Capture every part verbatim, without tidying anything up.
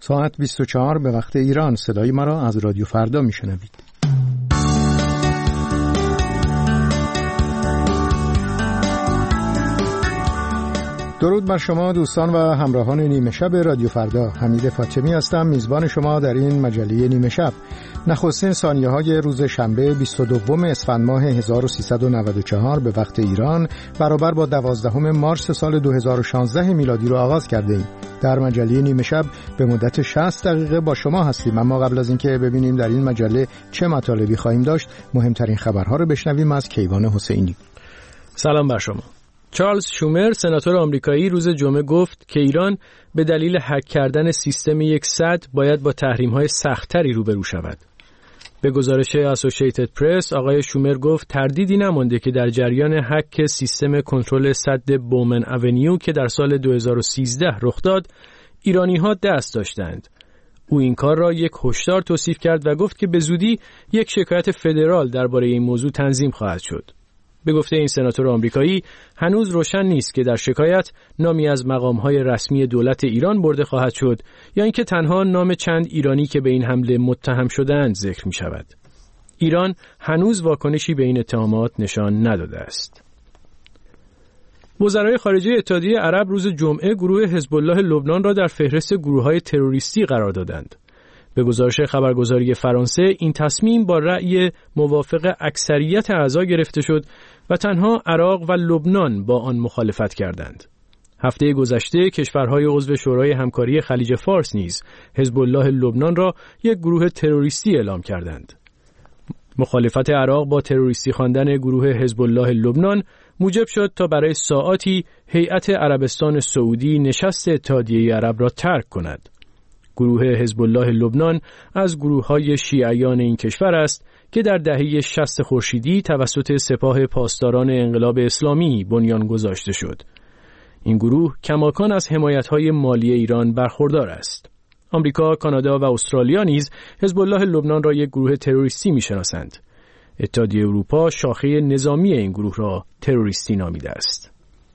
ساعت بیست و چهار به وقت ایران. صدای ما را از رادیو فردا میشنوید. درود بر شما دوستان و همراهان نیمه شب رادیو فردا. حمید فاطمی هستم، میزبان شما در این مجله نیمه شب. نخستین ثانیه های روز شنبه بیست و دوم اسفند ماه هزار و سیصد و نود و چهار به وقت ایران برابر با دوازدهم مارس سال دو هزار و شانزده میلادی رو آغاز کرده ایم. در مجله نیمه شب به مدت شصت دقیقه با شما هستیم، اما قبل از اینکه ببینیم در این مجله چه مطالبی خواهیم داشت، مهمترین خبرها رو بشنویم از کیوان حسینی. سلام بر شما. چارلز شومر سناتور آمریکایی روز جمعه گفت که ایران به دلیل هک کردن سیستم صد باید با تحریم‌های سخت‌تری روبرو شود. به گزارش اسوسییتد پرس آقای شومر گفت تردیدی نمانده که در جریان هک سیستم کنترل سد بومن اونیو که در سال دو هزار و سیزده رخ داد، ایرانی‌ها دست داشتند. او این کار را یک هشدار توصیف کرد و گفت که به زودی یک شکایت فدرال درباره این موضوع تنظیم خواهد شد. به گفته این سناتور آمریکایی هنوز روشن نیست که در شکایت نامی از مقام‌های رسمی دولت ایران برده خواهد شد یا اینکه تنها نام چند ایرانی که به این حمله متهم شده‌اند ذکر می‌شود. ایران هنوز واکنشی به این اتهامات نشان نداده است. وزرای خارجه اتحادیه عرب روز جمعه گروه حزب الله لبنان را در فهرست گروه‌های تروریستی قرار دادند. به گزارش خبرگزاری فرانسه این تصمیم با رأی موافق اکثریت اعضا گرفته شد و تنها عراق و لبنان با آن مخالفت کردند. هفته گذشته کشورهای عضو شورای همکاری خلیج فارس نیز حزب الله لبنان را یک گروه تروریستی اعلام کردند. مخالفت عراق با تروریستی خواندن گروه حزب الله لبنان موجب شد تا برای ساعاتی هیئت عربستان سعودی نشست اتحادیه عرب را ترک کند. گروه حزب الله لبنان از گروه‌های شیعیان این کشور است که در دهه شصت خورشیدی توسط سپاه پاسداران انقلاب اسلامی بنیان گذاشته شد. این گروه کماکان از حمایت‌های مالی ایران برخوردار است. آمریکا، کانادا و استرالیا نیز حزب الله لبنان را یک گروه تروریستی می‌شناسند. اتحادیه اروپا شاخه نظامی این گروه را تروریستی نامیده است.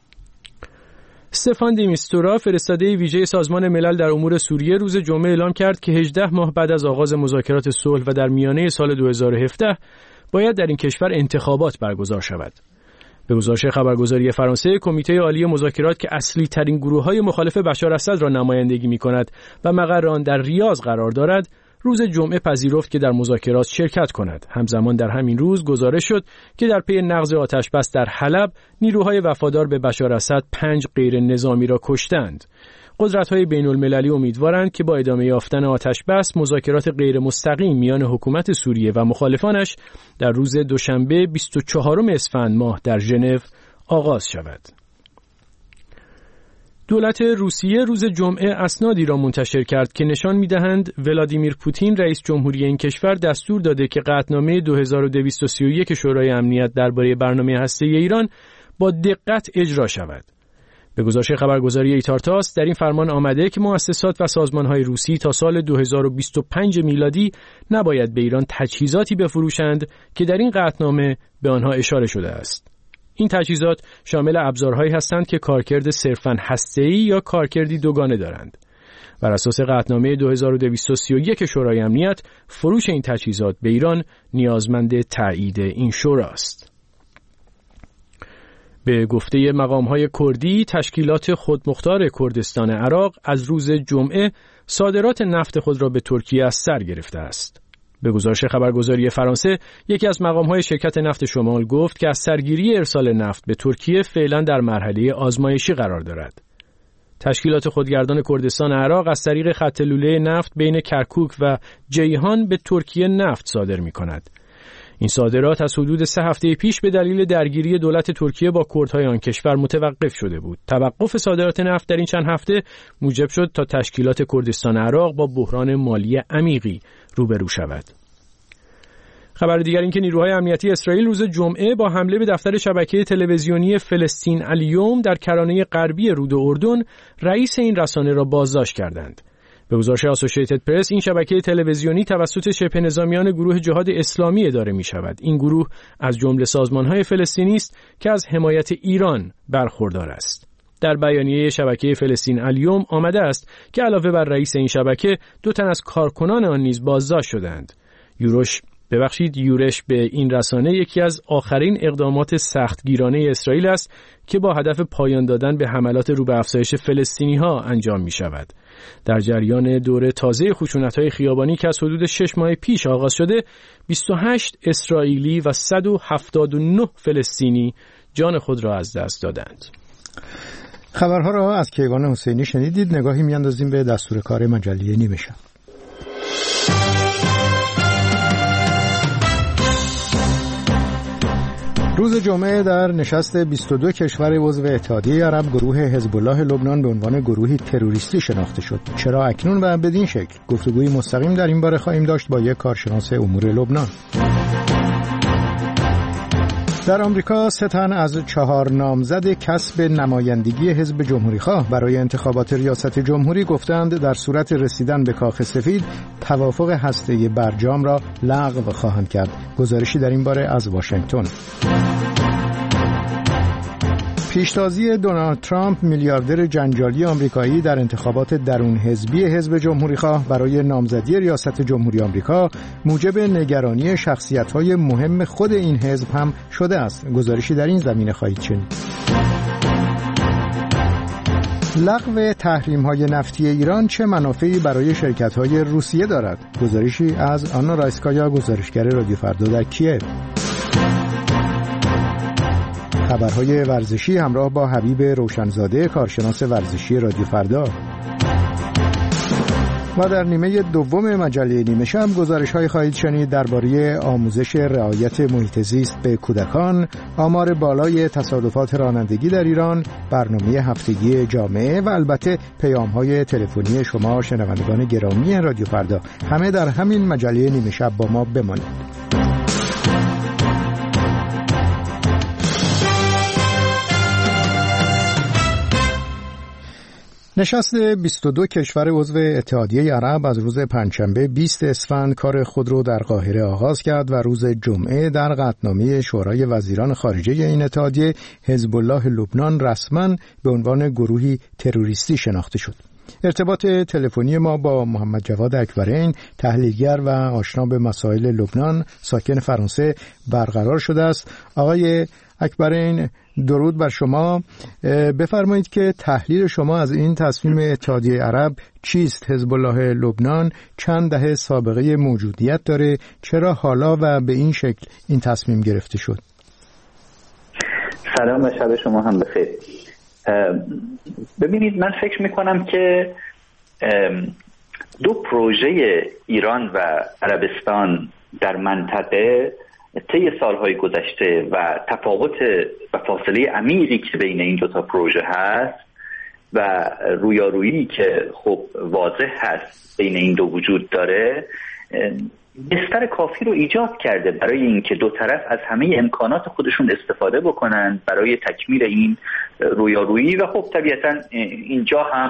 استفان دی میستورا فرستاده ویژه سازمان ملل در امور سوریه روز جمعه اعلام کرد که هجده ماه بعد از آغاز مذاکرات صلح و در میانه سال دو هزار و هفده باید در این کشور انتخابات برگزار شود. به گزارش خبرگزاری فرانسه، کمیته عالی مذاکرات که اصلی ترین گروه‌های مخالف بشار اسد را نمایندگی می‌کند و مقر آن در ریاض قرار دارد، روز جمعه پذیرفت که در مذاکرات شرکت کند. همزمان در همین روز گزارش شد که در پی نقض آتش‌بس در حلب، نیروهای وفادار به بشار اسد پنج غیر نظامی را کشتند. قدرت‌های بین‌المللی امیدوارند که با ادامه یافتن آتش‌بس، مذاکرات غیر مستقیم میان حکومت سوریه و مخالفانش در روز دوشنبه بیست و چهارم اسفند ماه در ژنو آغاز شود. دولت روسیه روز جمعه اسنادی را منتشر کرد که نشان می‌دهند ولادیمیر پوتین رئیس جمهوری این کشور دستور داده که قطعنامه دو هزار و دویست و سی و یک شورای امنیت درباره برنامه هسته‌ای ایران با دقت اجرا شود. به گزارش خبرگزاری ایتارتاس در این فرمان آمده که مؤسسات و سازمان‌های روسی تا سال دو هزار و بیست و پنج میلادی نباید به ایران تجهیزاتی بفروشند که در این قطعنامه به آنها اشاره شده است. این تجهیزات شامل ابزارهایی هستند که کارکرد صرفاً هسته‌ای یا کارکردی دوگانه دارند. بر اساس قطعنامه دو هزار و دویست و سی و یک شورای امنیت، فروش این تجهیزات به ایران نیازمند تایید این شورا است. به گفته مقام‌های کردی، تشکیلات خودمختار کردستان عراق از روز جمعه صادرات نفت خود را به ترکیه از سر گرفته است. به گزارش خبرگزاری فرانسه، یکی از مقام‌های شرکت نفت شمال گفت که از سرگیری ارسال نفت به ترکیه فعلا در مرحله آزمایشی قرار دارد. تشکیلات خودگردان کردستان عراق از طریق خط لوله نفت بین کرکوک و جیهان به ترکیه نفت صادر می‌کند. این صادرات از حدود سه هفته پیش به دلیل درگیری دولت ترکیه با کردهای آن کشور متوقف شده بود. توقف صادرات نفت در این چند هفته موجب شد تا تشکیلات کردستان عراق با بحران مالی عمیقی روبرو شود. خبر دیگر این که نیروهای امنیتی اسرائیل روز جمعه با حمله به دفتر شبکه تلویزیونی فلسطین الیوم در کرانه غربی رود اردن رئیس این رسانه را بازداشت کردند. به گزارش اسوسییتد پرس این شبکه تلویزیونی توسط شبه نظامیان گروه جهاد اسلامی اداره می شود. این گروه از جمله سازمان‌های فلسطینی است که از حمایت ایران برخوردار است. در بیانیه شبکه فلسطین الیوم آمده است که علاوه بر رئیس این شبکه دو تن از کارکنان آن نیز بازداشت شدند. یورش ببخشید یورش به این رسانه یکی از آخرین اقدامات سختگیرانه اسرائیل است که با هدف پایان دادن به حملات رو به افزایش فلسطینی‌ها انجام می شود. در جریان دوره تازه خشونت‌های خیابانی که از حدود شش ماه پیش آغاز شده، بیست و هشت اسرائیلی و صد و هفتاد و نه فلسطینی جان خود را از دست دادند. خبرها را از کیوان حسینی شنیدید. نگاهی میاندازیم به دستور کار مجله نیمه شب. روز جمعه در نشست بیست و دو کشور عضو اتحادیه عرب گروه حزب الله لبنان به عنوان گروهی تروریستی شناخته شد. چرا اکنون و بدین شکل؟ گفتگوی مستقیم در این باره خواهیم داشت با یک کارشناس امور لبنان. در آمریکا سه تن از چهار نامزد کسب نمایندگی حزب جمهوری‌خواه برای انتخابات ریاست جمهوری گفتند در صورت رسیدن به کاخ سفید توافق هسته‌ای برجام را لغو خواهند کرد. گزارشی در این باره از واشنگتن. پیشتازی دونالد ترامپ میلیاردر جنجالی آمریکایی در انتخابات درون حزبی حزب جمهوری‌خواه برای نامزدی ریاست جمهوری آمریکا موجب نگرانی شخصیت‌های مهم خود این حزب هم شده است. گزارشی در این زمینه خواهید شنید. لغو تحریم‌های نفتی ایران چه منافعی برای شرکت‌های روسیه دارد؟ گزارشی از آنا رایسکایا، گزارشگر رادیو فردا در کیف. خبرهای ورزشی همراه با حبیب روشنزاده، کارشناس ورزشی رادیو فردا. و در نیمه دوم مجله نیمه شب گزارش‌های خواهید شنید درباره آموزش رعایت محیط زیست به کودکان، آمار بالای تصادفات رانندگی در ایران، برنامه هفتگی جامعه و البته پیام‌های تلفنی شما شنوندگان گرامی رادیو فردا. همه در همین مجله نیمه شب با ما بمانید. نشست بیست و دو کشور عضو اتحادیه عرب از روز پنجشنبه بیست اسفند کار خود را در قاهره آغاز کرد و روز جمعه در قطعنامه شورای وزیران خارجه این اتحادیه حزب الله لبنان رسما به عنوان گروهی تروریستی شناخته شد. ارتباط تلفنی ما با محمد جواد اکبرین، تحلیلگر و آشنا به مسائل لبنان، ساکن فرانسه برقرار شده است. آقای اکبرین، درود بر شما. بفرمایید که تحلیل شما از این تصمیم اتحادیه عرب چیست؟ حزب الله لبنان چند دهه سابقه موجودیت داره، چرا حالا و به این شکل این تصمیم گرفته شد؟ سلام و شب شما هم بخیر. ببینید، من فکر میکنم که دو پروژه ایران و عربستان در منطقه طی سالهای گذشته و تفاوت و فاصله عمیقی که بین این دو تا پروژه هست و رویارویی که خب واضح هست بین این دو وجود داره، بستر کافی رو ایجاد کرده برای اینکه دو طرف از همه امکانات خودشون استفاده بکنن برای تکمیل این رویارویی. و خب طبیعتا اینجا هم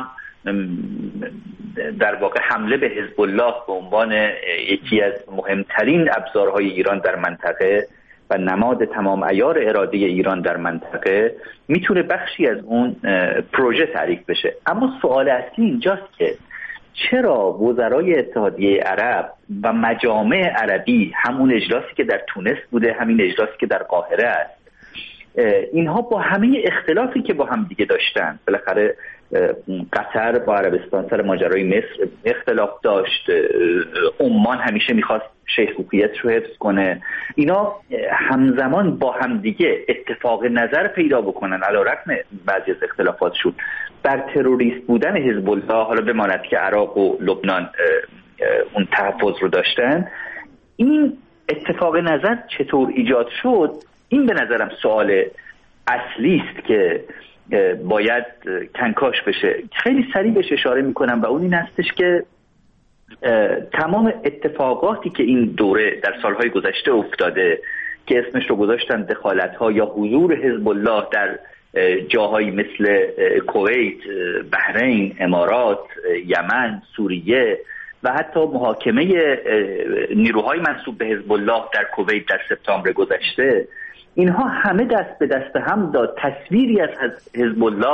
در واقع حمله به حزب الله به عنوان یکی از مهمترین ابزارهای ایران در منطقه و نماد تمام عیار اراده ایران در منطقه میتونه بخشی از اون پروژه تعریف بشه. اما سوال اصلی اینجاست که چرا وزرای اتحادیه عرب و مجامع عربی، همون اجلاسی که در تونس بوده، همین اجلاسی که در قاهره است، اینها با همه اختلافی که با هم دیگه داشتن، بالاخره قطر با عربستان سر ماجرای مصر اختلاف داشت، عمان همیشه میخواست شیخوخیتش رو حفظ کنه، اینا همزمان با هم دیگه اتفاق نظر پیدا بکنن علیرغم بعضی از اختلافاتشون بر تروریست بودن حزب الله، حالا بماند که عراق و لبنان اون تحفظ رو داشتن. این اتفاق نظر چطور ایجاد شد؟ این به نظرم سوال اصلی است که باید کنکاش بشه. خیلی سریع بهش اشاره میکنم و اون این هستش که تمام اتفاقاتی که این دوره در سالهای گذشته افتاده که اسمش رو گذاشتن دخالت‌ها یا حضور حزب الله در جاهایی مثل کویت، بحرین، امارات، یمن، سوریه و حتی محاکمه نیروهای منسوب به حزب الله در کویت در سپتامبر گذشته، اینها همه دست به دست هم داد تصویری از حزب الله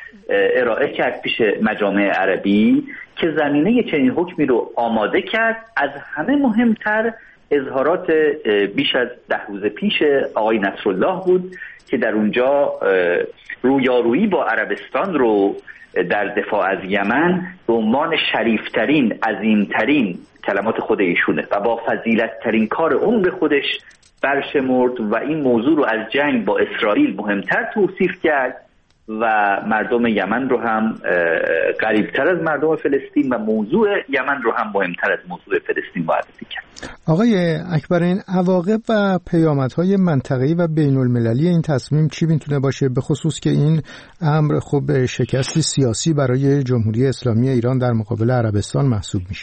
ارائه کرد پیش مجامع عربی که زمینه چنین حکمی رو آماده کرد. از همه مهمتر اظهارات بیش از ده روز پیش آقای نصرالله بود که در اونجا رویارویی با عربستان رو در دفاع از یمن به عنوان شریفترین، عظیمترین، کلمات خود ایشونه، و با فضیلتترین کار عمر خودش برشمرد و این موضوع رو از جنگ با اسرائیل مهمتر توصیف کرد و مردم یمن رو هم قریبتر از مردم فلسطین و موضوع یمن رو هم مهمتر از موضوع فلسطین معرفی کرد. آقای اکبرین، عواقب و پیامدهای منطقه‌ای و بین المللی این تصمیم چی میتونه باشه، به خصوص که این امر خب شکستی سیاسی برای جمهوری اسلامی ایران در مقابل عربستان محسوب میشه؟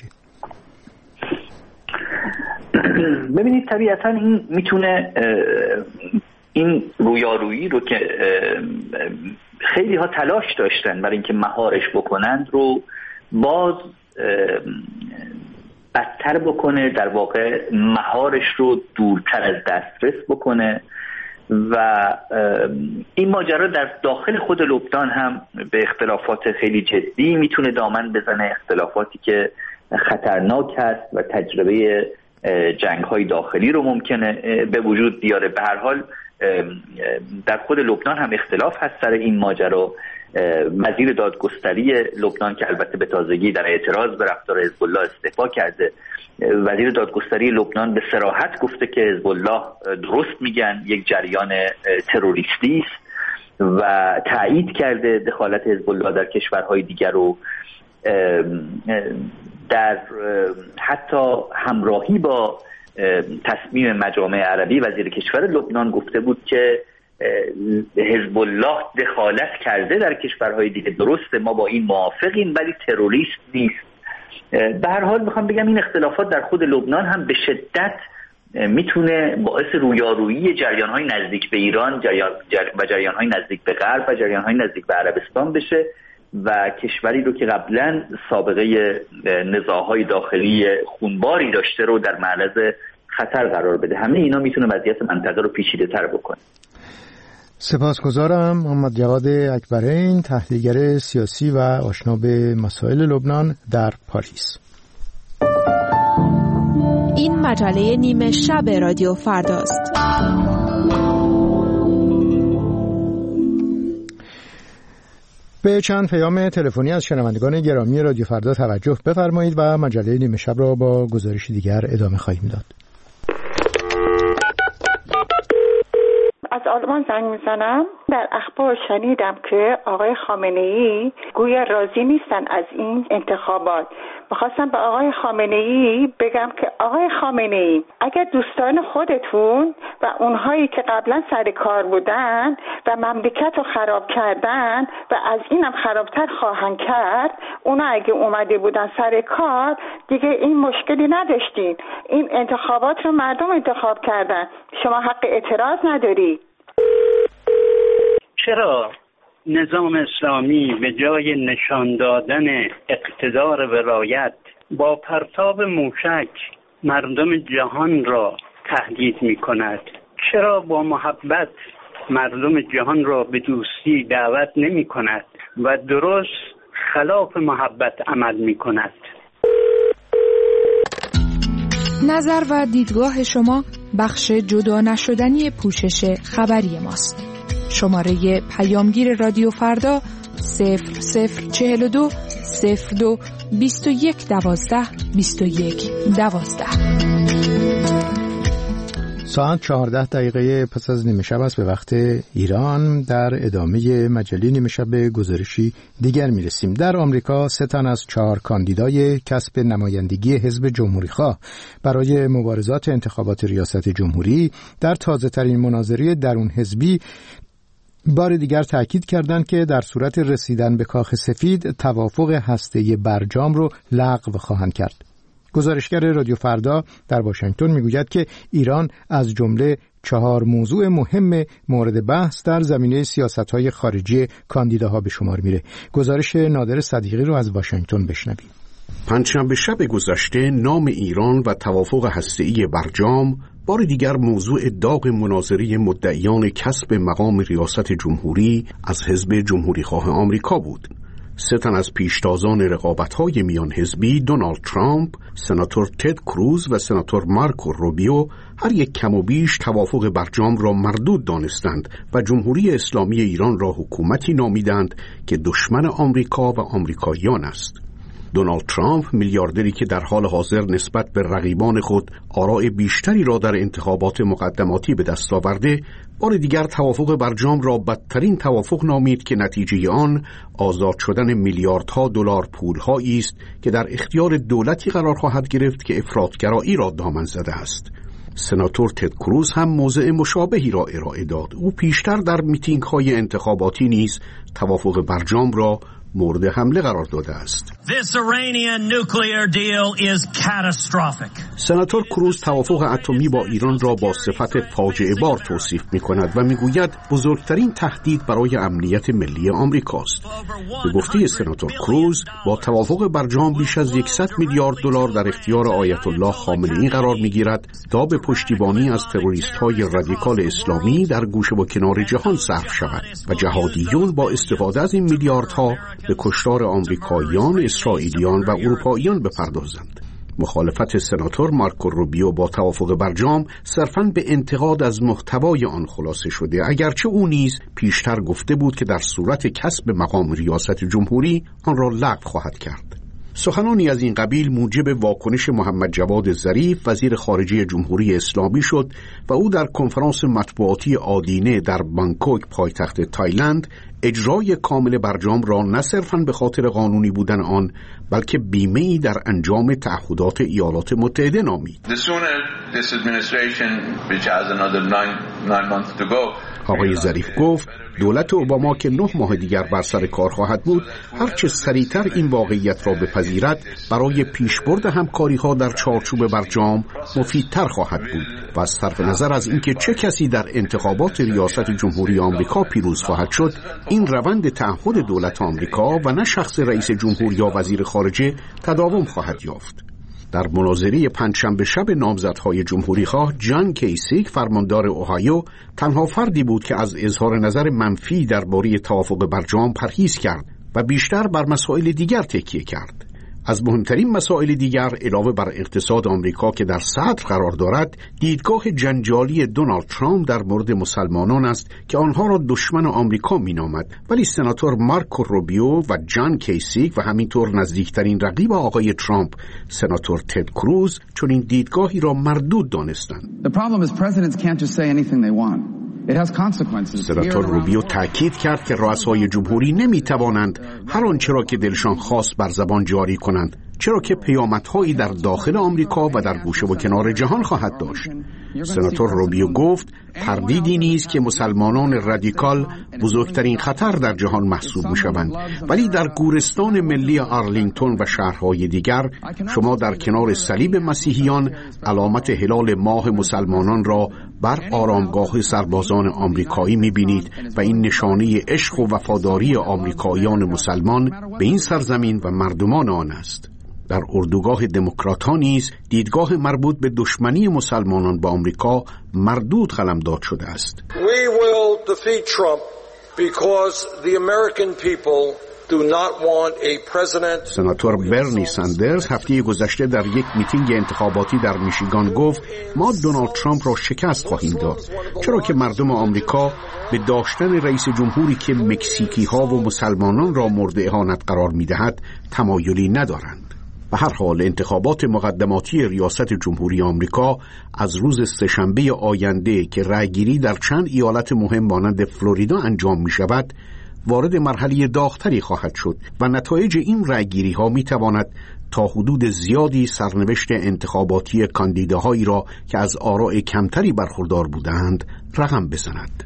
ببینید طبیعتا این میتونه این رویارویی رو که خیلی ها تلاش داشتن برای اینکه مهارش بکنند رو باز بدتر بکنه، در واقع مهارش رو دورتر از دسترس بکنه و این ماجرا در داخل خود لبنان هم به اختلافات خیلی جدی میتونه دامن بزنه، اختلافاتی که خطرناک هست و تجربه جنگ‌های داخلی رو ممکنه به وجود بیاره. به هر حال در خود لبنان هم اختلاف هست سر این ماجرا. وزیر دادگستری لبنان که البته به تازگی در اعتراض به رفتار حزب الله استعفا کرده، وزیر دادگستری لبنان به صراحت گفته که حزب الله درست میگن، یک جریان تروریستی است و تایید کرده دخالت حزب الله در کشورهای دیگر رو، در حتی همراهی با تصمیم مجامع عربی وزیر کشور لبنان گفته بود که حزب الله دخالت کرده در کشورهای دیگه، درسته ما با این موافقیم ولی تروریست نیست. به هر حال میخوام بگم این اختلافات در خود لبنان هم به شدت میتونه باعث رویارویی جریان‌های نزدیک به ایران جریان و جریان‌های نزدیک به غرب و جریان‌های نزدیک به عربستان بشه و کشوری رو که قبلا سابقه نزاع‌های داخلی خونباری داشته رو در معرض خطر قرار بده. همه اینا میتونه وضعیت منطقه رو پیچیده‌تر بکنه. سپاسگزارم. محمد جواد اکبرین، تحلیلگر سیاسی و آشنا به مسائل لبنان در پاریس. این مجله نیمه شب رادیو فرداست. به چند پیام تلفنی از شنوندگان گرامی رادیو فردا توجه بفرمایید و مجله نیمه شب را با گزارشی دیگر ادامه خواهیم داد. از آلمان زنگ میزنم. در اخبار شنیدم که آقای خامنه‌ای گویا راضی نیستن از این انتخابات. میخواستم به آقای خامنه‌ای بگم که آقای خامنه‌ای اگر دوستان خودتون و اونهایی که قبلا سر کار بودن و مملکت رو خراب کردن و از اینم خرابتر خواهند کرد، اونا اگه اومده بودن سر کار دیگه این مشکلی نداشتین. این انتخابات رو مردم انتخاب کردن، شما حق اعتراض نداری. چرا نظام اسلامی به جای نشان دادن اقتدار ولایت با پرتاب موشک مردم جهان را تهدید می کند؟ چرا با محبت مردم جهان را به دوستی دعوت نمی کند و درست خلاف محبت عمل می کند؟ نظر و دیدگاه شما بخش جدا نشدنی پوشش خبری ماست. شماره پیامگیر رادیو فردا صفر صفر چهل و دو صفر دو بیست و یک دوازده بیست و یک دوازده. ساعت چهارده دقیقه پس از نیمه شب است به وقت ایران. در ادامه مجله نیمه شب به گزارشی دیگر میرسیم. در آمریکا سه تن از چهار کاندیدای کسب نمایندگی حزب جمهوریخواه برای مبارزات انتخابات ریاست جمهوری در تازه ترین مناظره درون حزبی بار دیگر تأکید کردند که در صورت رسیدن به کاخ سفید توافق هسته‌ای برجام رو لغو خواهند کرد. گزارشگر رادیو فردا در واشنگتن میگوید که ایران از جمله چهار موضوع مهم مورد بحث در زمینه سیاست‌های خارجی کاندیداها به شمار میره. گزارش نادر صدیقی رو از واشنگتن بشنویم. پنجشنبه شب گذشته نام ایران و توافق هسته‌ای برجام بار دیگر موضوع داغ مناظره مدعیان کسب مقام ریاست جمهوری از حزب جمهوریخواه آمریکا بود. سه تن از پیشتازان رقابت‌های میان حزبی، دونالد ترامپ، سناتور تد کروز و سناتور مارکو روبیو، هر یک کم و بیش توافق برجام را مردود دانستند و جمهوری اسلامی ایران را حکومتی نامیدند که دشمن آمریکا و آمریکاییان است. دونالد ترامپ، میلیاردری که در حال حاضر نسبت به رقیبان خود آراء بیشتری را در انتخابات مقدماتی به دست آورده، بار دیگر توافق برجام را بدترین توافق نامید که نتیجه آن آزاد شدن میلیاردها دلار پولهایی است که در اختیار دولتی قرار خواهد گرفت که افراطگرایی را دامن زده است. سناتور تد کروز هم موضع مشابهی را ارائه داد. او پیشتر در میتینگ‌های انتخاباتی نیز توافق برجام را مورد حمله قرار داده است. This Iranian nuclear deal is catastrophic. سناتور کروز توافق اتمی با ایران را با صفت فاجعه بار توصیف می کند و می گوید بزرگترین تهدید برای امنیت ملی آمریکاست. به گفته سناتور کروز، با توافق برجام بیش از صد میلیارد دلار در اختیار آیت الله خامنه‌ای قرار می گیرد تا به پشتیبانی از تروریست‌های رادیکال اسلامی در گوشه و کنار جهان صرف شود و جهادیون با استفاده از این میلیاردها به کشتار آمریکاییان، اسرائیلیان و اروپاییان بپردازند. مخالفت سناتور مارکو روبیو با توافق برجام صرفاً به انتقاد از محتوای آن خلاصه شده، اگرچه او نیز پیشتر گفته بود که در صورت کسب مقام ریاست جمهوری آن را لغو خواهد کرد. سخنانی از این قبیل موجب واکنش محمد جواد ظریف، وزیر خارجه جمهوری اسلامی شد و او در کنفرانس مطبوعاتی آدینه در بانکوک پایتخت تایلند اجرای کامل برجام را نه صرفاً به خاطر قانونی بودن آن، بلکه بیمه‌ای در انجام تعهدات ایالات متحده نامید. آقای ظریف گفت دولت اوباما که نه ماه دیگر بر سر کار خواهد بود، هرچه سریعتر این واقعیت را بپذیرد برای پیشبرد همکاری‌ها در چارچوب برجام مفیدتر خواهد بود و از صرف نظر از اینکه چه کسی در انتخابات ریاست جمهوری آمریکا پیروز خواهد شد، این روند تعهد دولت آمریکا و نه شخص رئیس جمهور یا وزیر خارجه تداوم خواهد یافت. در مناظره پنجشنبه شب نامزدهای جمهوری‌خواه، جان کیسیک، فرماندار اوهایو، تنها فردی بود که از اظهار نظر منفی درباره توافق برجام پرهیز کرد و بیشتر بر مسائل دیگر تکیه کرد. از مهمترین مسائل دیگر علاوه بر اقتصاد آمریکا که در صدر قرار دارد، دیدگاه جنجالی دونالد ترامپ در مورد مسلمانان است که آنها را دشمن آمریکا مینامد، ولی سناتور مارکو روبیو و جان کیسیک و همینطور نزدیکترین رقیب آقای ترامپ، سناتور تد کروز، چون این دیدگاهی را مردود دانستند. The problem is presidents can't just say anything they want. سناتور روبیو تأکید کرد که رؤسای جمهوری نمیتوانند هر آنچه را که دلشان خواست بر زبان جاری کنند، چرا که پیامدهایی در داخل آمریکا و در گوشه و کنار جهان خواهد داشت. سناتور روبیو گفت تردیدی نیست که مسلمانان رادیکال بزرگترین خطر در جهان محسوب می‌شوند، ولی در گورستان ملی آرلینگتون و شهرهای دیگر شما در کنار صلیب مسیحیان علامت هلال ماه مسلمانان را بر آرامگاه سربازان آمریکایی می‌بینید و این نشانه عشق و وفاداری آمریکاییان مسلمان به این سرزمین و مردمان آن است. در اردوگاه دموکرات‌ها نیز دیدگاه مربوط به دشمنی مسلمانان با آمریکا مردود قلمداد شده است. We will defeat Trump because the American people do not want a president. سناتور برنی ساندرز هفته گذشته در یک میتینگ انتخاباتی در میشیگان گفت ما دونالد ترامپ را شکست خواهیم داد، چرا که مردم آمریکا به داشتن رئیس جمهوری که مکزیکی ها و مسلمانان را مورد اهانت قرار میدهد تمایلی ندارند. به هر حال انتخابات مقدماتی ریاست جمهوری آمریکا از روز سه‌شنبه آینده که رأیگیری در چند ایالت مهم مانند فلوریدا انجام می شود وارد مرحله داغ‌تری خواهد شد و نتایج این رأیگیری ها می تواند تا حدود زیادی سرنوشت انتخاباتی کاندیداهایی را که از آراء کمتری برخوردار بودند رقم بزند.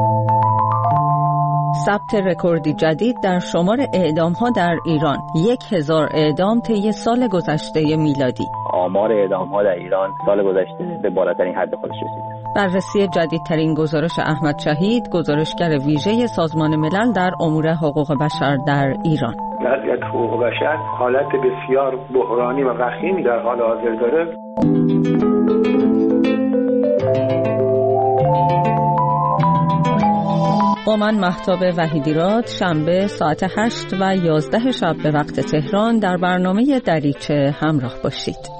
ثبت رکوردی جدید در شمار اعدام‌ها در ایران، یک هزار اعدام طی سال گذشته میلادی. آمار اعدام‌ها در ایران سال گذشته به بالاترین حد خودش رسیده. بررسی جدیدترین گزارش احمد شهید، گزارشگر ویژه سازمان ملل در امور حقوق بشر در ایران. وضعیت حقوق بشر حالت بسیار بحرانی و وخیمی در حال حاضر داره. با من مهتاب وحیدیراد شنبه ساعت هشت و یازده شب به وقت تهران در برنامه دریچه همراه باشید.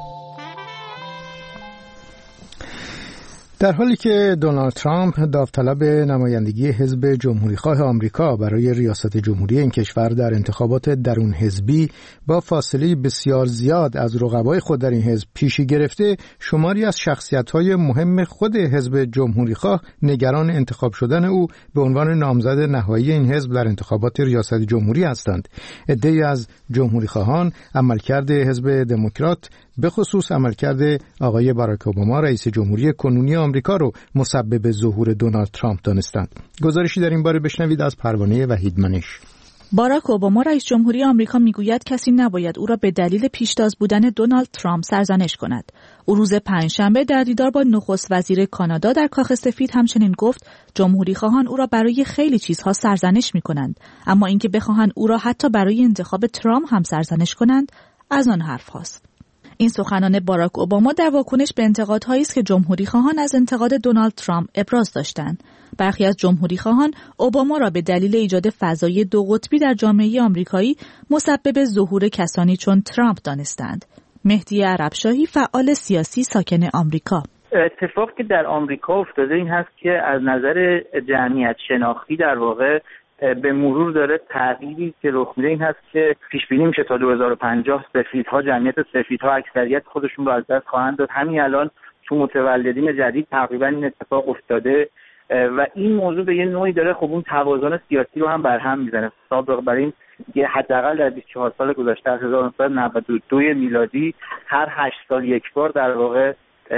در حالی که دونالد ترامپ داوطلب نمایندگی حزب جمهوریخواه آمریکا برای ریاست جمهوری این کشور در انتخابات درون حزبی با فاصله بسیار زیاد از رقبای خود در این حزب پیشی گرفته، شماری از شخصیت‌های مهم خود حزب جمهوریخواه نگران انتخاب شدن او به عنوان نامزد نهایی این حزب در انتخابات ریاست جمهوری هستند. عده‌ای از جمهوریخواهان عملکرد حزب دموکرات به خصوص عملکرد آقای باراک اوباما رئیس جمهوری کنونی آمریکا رو مسبب ظهور دونالد ترامپ دانستند. گزارشی در این باره بشنوید از پروانه وحید منش. باراک اوباما رئیس جمهوری آمریکا میگوید کسی نباید او را به دلیل پیشتاز بودن دونالد ترامپ سرزنش کند. او روز پنجشنبه در دیدار با نخست وزیر کانادا در کاخ سفید همچنین گفت جمهوری خواهان او را برای خیلی چیزها سرزنش می‌کنند، اما اینکه بخواهند او را حتی برای انتخاب ترامپ هم سرزنش کنند از آن حرف هاست. این سخنان باراک اوباما در واکنش به انتقادهایی است که جمهوری‌خواهان از انتقاد دونالد ترامپ ابراز داشتند. برخی از جمهوری‌خواهان اوباما را به دلیل ایجاد فضای دو قطبی در جامعه آمریکایی مسبب ظهور کسانی چون ترامپ دانستند. مهدی عربشاهی فعال سیاسی ساکن آمریکا: اتفاقی که در آمریکا افتاده این هست که از نظر جمعیت شناختی در واقع به مرور داره تغییری که رخ میده این هست که پیش بینی میشه تا دو هزار و پنجاه سفیدها جمعیت سفیدها اکثریت خودشون رو از دست خواهند داد. همین الان تو متولدین جدید تقریبا این اتفاق افتاده و این موضوع به یه نوعی داره خب اون توازن سیاسی رو هم برهم میزنه. سابقا برای این حداقل در بیست و چهار سال گذشته از هزار و نهصد و نود و دو میلادی هر هشت سال یک بار در واقع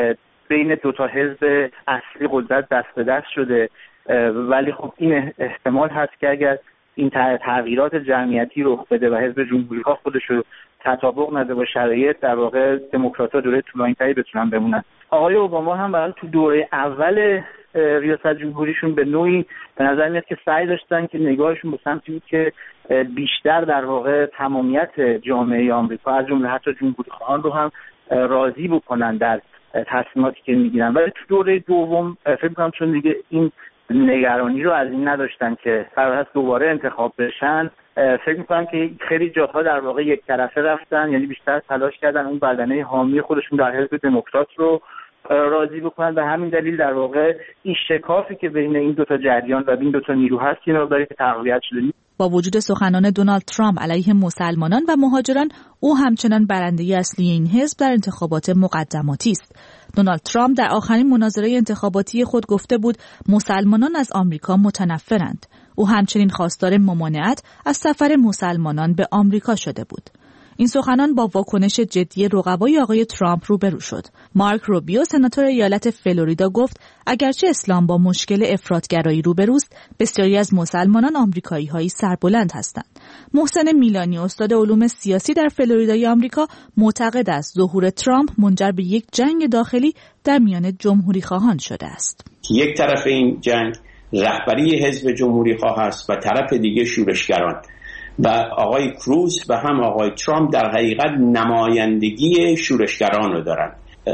بین دو تا حزب اصلی قدرت دست به دست شده، ولی خب این احتمال هست که اگر این تغییرات جمعیتی رخ بده و حزب جمهوری‌خواه خودش رو تطابق نده با شرایط، در واقع دموکرات‌ها دوره طولانی‌تری بتونن بمونن. آقای اوباما هم برای تو دوره اول ریاست جمهوریشون به نوعی به نظر میاد که سعی داشتن که نگاهشون به سمتی بود که بیشتر در واقع تمامیت جامعه آمریکا از جمله حتی جمهوری‌خواهان رو هم راضی بکنن در تصمیماتی که میگیرن، ولی تو دوره دوم فکر می‌کنم چون دیگه این نگرانی رو از این نداشتن که قرار هست دوباره انتخاب بشن، فکر می‌کنم که خیلی جاها در واقع یک طرفه رفتن، یعنی بیشتر تلاش کردن اون بدنه حامی خودشون در حزب دموکرات رو راضی بکنن و همین دلیل در واقع این شکافی که بین این دوتا جریان و این دوتا نیرو هست که مقداری تقویت شده. با وجود سخنان دونالد ترامپ علیه مسلمانان و مهاجران، او همچنان برنده اصلی این حزب در انتخابات مقدماتی است. دونالد ترامپ در آخرین مناظره انتخاباتی خود گفته بود مسلمانان از آمریکا متنفرند. او همچنین خواستار ممانعت از سفر مسلمانان به آمریکا شده بود. این سخنان با واکنش جدی رقبای آقای ترامپ روبرو شد. مارک روبیو سناتور ایالت فلوریدا گفت اگرچه اسلام با مشکل افراطگرایی روبروست، بسیاری از مسلمانان آمریکایی‌هایی سربلند هستند. محسن میلانی استاد علوم سیاسی در فلوریدای آمریکا معتقد است ظهور ترامپ منجر به یک جنگ داخلی در میان جمهوری‌خواهان شده است. یک طرف این جنگ رهبری حزب جمهوری‌خواه است و طرف دیگه شورشگران و آقای کروز و هم آقای ترامپ در حقیقت نمایندگی شورشگران رو دارن.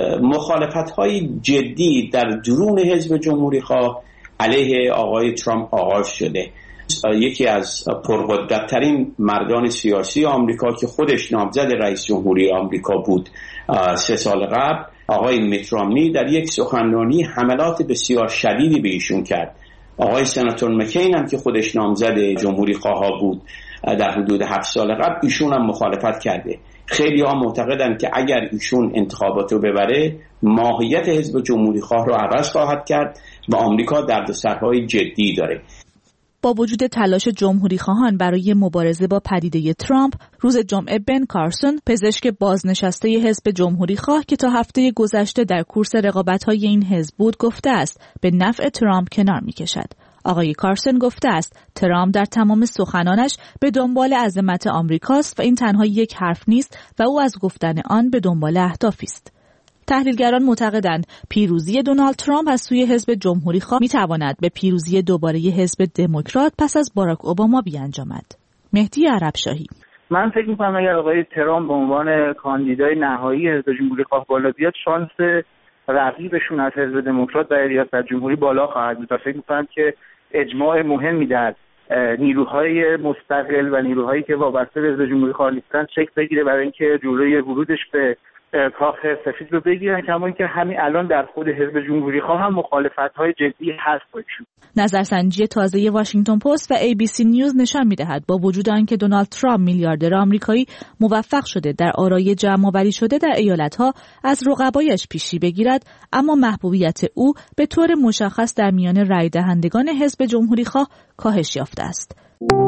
مخالفت‌های جدی در درون حزب جمهوری‌خواه علیه آقای ترامپ آغاز شده. یکی از پرقدرت‌ترین مردان سیاسی آمریکا که خودش نامزد رئیس جمهوری آمریکا بود سه سال قبل، آقای میت رامنی، در یک سخنرانی حملات بسیار شدیدی به ایشون کرد. آقای سناتور مکین هم که خودش نامزد جمهوری‌خواه بود در حدود هفت سال قبل، ایشون هم مخالفت کرده. خیلی ها معتقدن که اگر ایشون انتخابات رو ببره ماهیت حزب جمهوری‌خواه رو عوض خواهد کرد و آمریکا دردسرهای جدی داره. با وجود تلاش جمهوری‌خواهان برای مبارزه با پدیده ترامپ، روز جمعه بن کارسون، پزشک بازنشسته حزب جمهوری‌خواه که تا هفته گذشته در کورس رقابت‌های این حزب بود، گفته است به نفع ترامپ کنار می‌کشد. آقای کارسون گفته است ترامپ در تمام سخنانش به دنبال عظمت آمریکاست و این تنها یک حرف نیست و او از گفتن آن به دنبال اهدافی است. تحلیلگران معتقدند پیروزی دونالد ترامپ از سوی حزب جمهوری‌خواه می‌تواند به پیروزی دوباره حزب دموکرات پس از باراک اوباما بیانجامد. مهدی عربشاهی: من فکر می‌کنم اگر آقای ترامپ به عنوان کاندیدای نهایی حزب جمهوری‌خواه بالا بیاد، شانس رقیبشون از حزب دموکرات برای ریاست جمهوری بالا خواهد بود. فکر می‌کنم که اجماع مهمی در نیروهای مستقل و نیروهایی که وابسته به حزب جمهوری خواه نیستن شکل بگیره برای اینکه جلوی ورودش به کاخ سفید رو بگیرن، کما اینکه همین الان در خود حزب جمهوری خواه هم مخالفت‌های جدی هست باشیم. نظرسنجی تازه واشنگتن پست و ای بی سی نیوز نشان می‌دهد با وجود آنکه دونالد ترامپ میلیاردر آمریکایی موفق شده در آرای جمع‌آوری شده در ایالت‌ها از رقبایش پیشی بگیرد، اما محبوبیت او به طور مشخص در میان رای دهندگان حزب جمهوری خواه کاهش یافته است.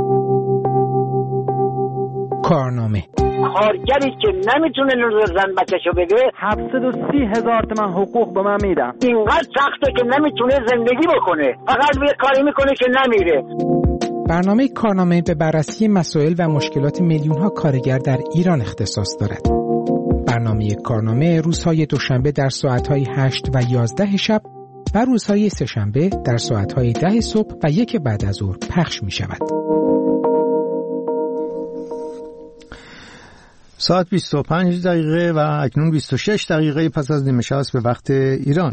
کارنامه کارگری که نمیتونه نور زن بچه‌شو بگیره هفتصد و سی هزار تومان حقوق به من میدم. اینقدر سخته که نمیتونه زندگی بکنه، فقط یه کاری میکنه که نمیره. برنامه کارنامه به بررسی مسائل و مشکلات میلیون‌ها کارگر در ایران اختصاص دارد. برنامه کارنامه روزهای دوشنبه در ساعت‌های هشت و یازده شب و روزهای سه‌شنبه در ساعت‌های ده صبح و یک بعد از ظهر پخش می‌شود. ساعت بیست و پنج دقیقه و اکنون بیست و شش دقیقه پس از نیمه شب است به وقت ایران.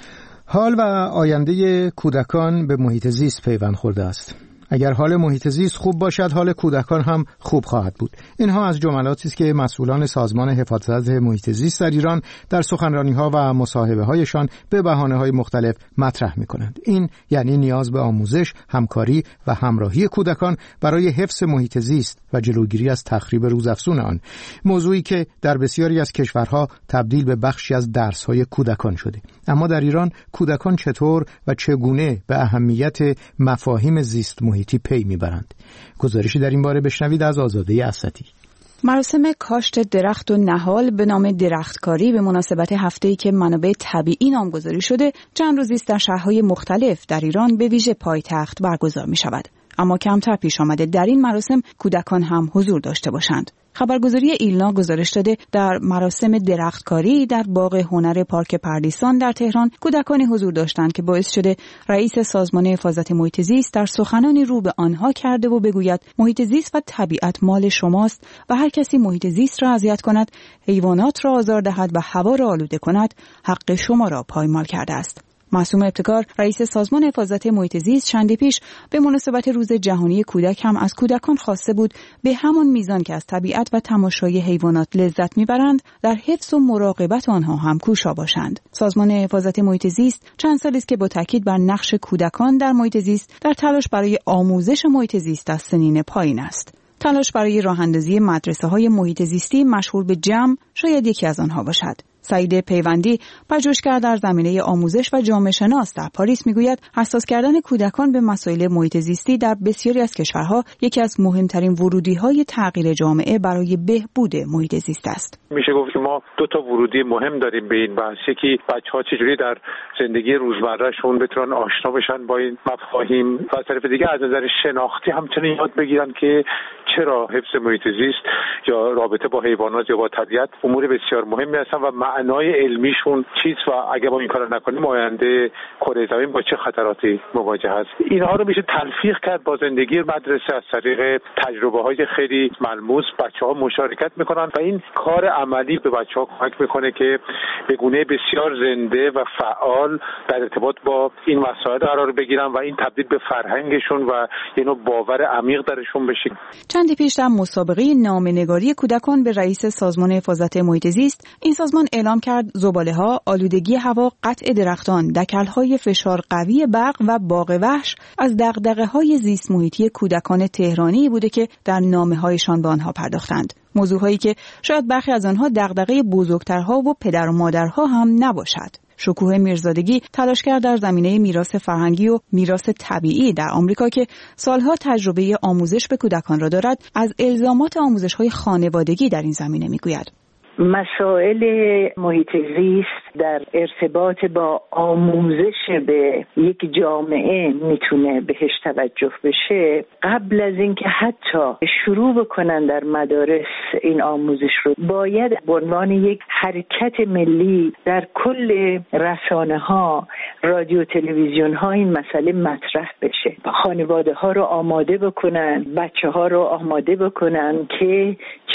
حال و آینده کودکان به محیط زیست پیوند خورده است. اگر حال محیط زیست خوب باشد، حال کودکان هم خوب خواهد بود. اینها از جملاتی است که مسئولان سازمان حفاظت محیط زیست در ایران در سخنرانی‌ها و مصاحبه‌هایشان به بهانه‌های مختلف مطرح می‌کنند. این یعنی نیاز به آموزش، همکاری و همراهی کودکان برای حفظ محیط زیست و جلوگیری از تخریب روزافزون آن، موضوعی که در بسیاری از کشورها تبدیل به بخشی از درس‌های کودکان شده. اما در ایران کودکان چطور و چگونه به اهمیت مفاهیم زیست محیطی پی میبرند؟ گزارشی در این باره بشنوید از آزاده اسدی. مراسم کاشت درخت و نهال به نام درختکاری به مناسبت هفته‌ای که منابع طبیعی نامگذاری شده چند روزی است در شهرهای مختلف در ایران به ویژه پایتخت برگزار می شود. اما کمتر پیش آمده در این مراسم کودکان هم حضور داشته باشند. خبرگزاری ایلنا گزارش داده در مراسم درختکاری در باغ هنر پارک پردیسان در تهران کودکانی حضور داشتند که باعث شده رئیس سازمان حفاظت محیط زیست در سخنانی رو به آنها کرده و بگوید محیط زیست و طبیعت مال شماست و هر کسی محیط زیست را اذیت کند، حیوانات را آزار دهد و هوا را آلوده کند، حق شما را پایمال کرده است. معصوم ابتکار رئیس سازمان حفاظت محیط زیست چندی پیش به مناسبت روز جهانی کودک هم از کودکان خواسته بود به همان میزان که از طبیعت و تماشای حیوانات لذت میبرند در حفظ و مراقبت آنها هم کوشا باشند. سازمان حفاظت محیط زیست چند سالی است که با تاکید بر نقش کودکان در محیط زیست در تلاش برای آموزش محیط زیست از سنین پایین است. تلاش برای راه‌اندازی مدرسه‌های محیط زیستی مشهور به جم شاید یکی از آنها باشد. سعید پیوندی پژوهشگر در زمینه آموزش و جامعه شناس در پاریس میگوید حساس کردن کودکان به مسائل محیط زیستی در بسیاری از کشورها یکی از مهمترین ورودی‌های تغییر جامعه برای بهبود محیط زیست است. میشه گفت که ما دو تا ورودی مهم داریم به این بحث. یکی بچه‌ها چجوری در زندگی روزمرهشون بتونن آشنا بشن با این مفاهیم و از طرف دیگه از نظر شناختی همچنین یاد بگیرن که چرا حفظ محیط زیست یا رابطه با حیوانات یا با طبیعت امور بسیار مهمی هستن و معنای علمیشون چیست و اگه ما این کارو نکنیم آینده کره زمین با چه خطراتی مواجه است. اینها رو میشه تلفیق کرد با زندگی مدرسه از طریق تجربه‌های خیلی ملموس. بچه‌ها مشارکت میکنن و این کار عملی به بچه‌ها کمک میکنه که به گونه بسیار زنده و فعال در ارتباط با این مسائل قرار بگیرن و این تبدیل به فرهنگشون و یه نوع باور عمیق درشون بشه. چندی پیش در مسابقه نامه‌نگاری کودکان به رئیس سازمان حفاظت محیط زیست این سازمان اعلام کرد زباله‌ها، آلودگی هوا، قطع درختان، دکل‌های فشار قوی برق و باغ وحش از دغدغه‌های زیست محیطی کودکان تهرانی بوده که در نامه‌هایشان به آنها پرداختند. موضوعهایی که شاید برخی از آنها دغدغه بزرگترها و پدر و مادرها هم نباشد. شکوه میرزادگی تلاشگر در زمینه میراث فرهنگی و میراث طبیعی در آمریکا که سالها تجربه آموزش به کودکان را دارد، از الزامات آموزش‌های خانوادگی در این زمینه میگوید. مسائل محیط زیست در ارتباط با آموزش به یک جامعه میتونه بهش توجه بشه قبل از اینکه حتی شروع بکنن در مدارس این آموزش رو. باید به عنوان یک حرکت ملی در کل رسانه ها، رادیو، تلویزیون ها این مسئله مطرح بشه. خانواده ها رو آماده بکنن، بچه ها رو آماده بکنن که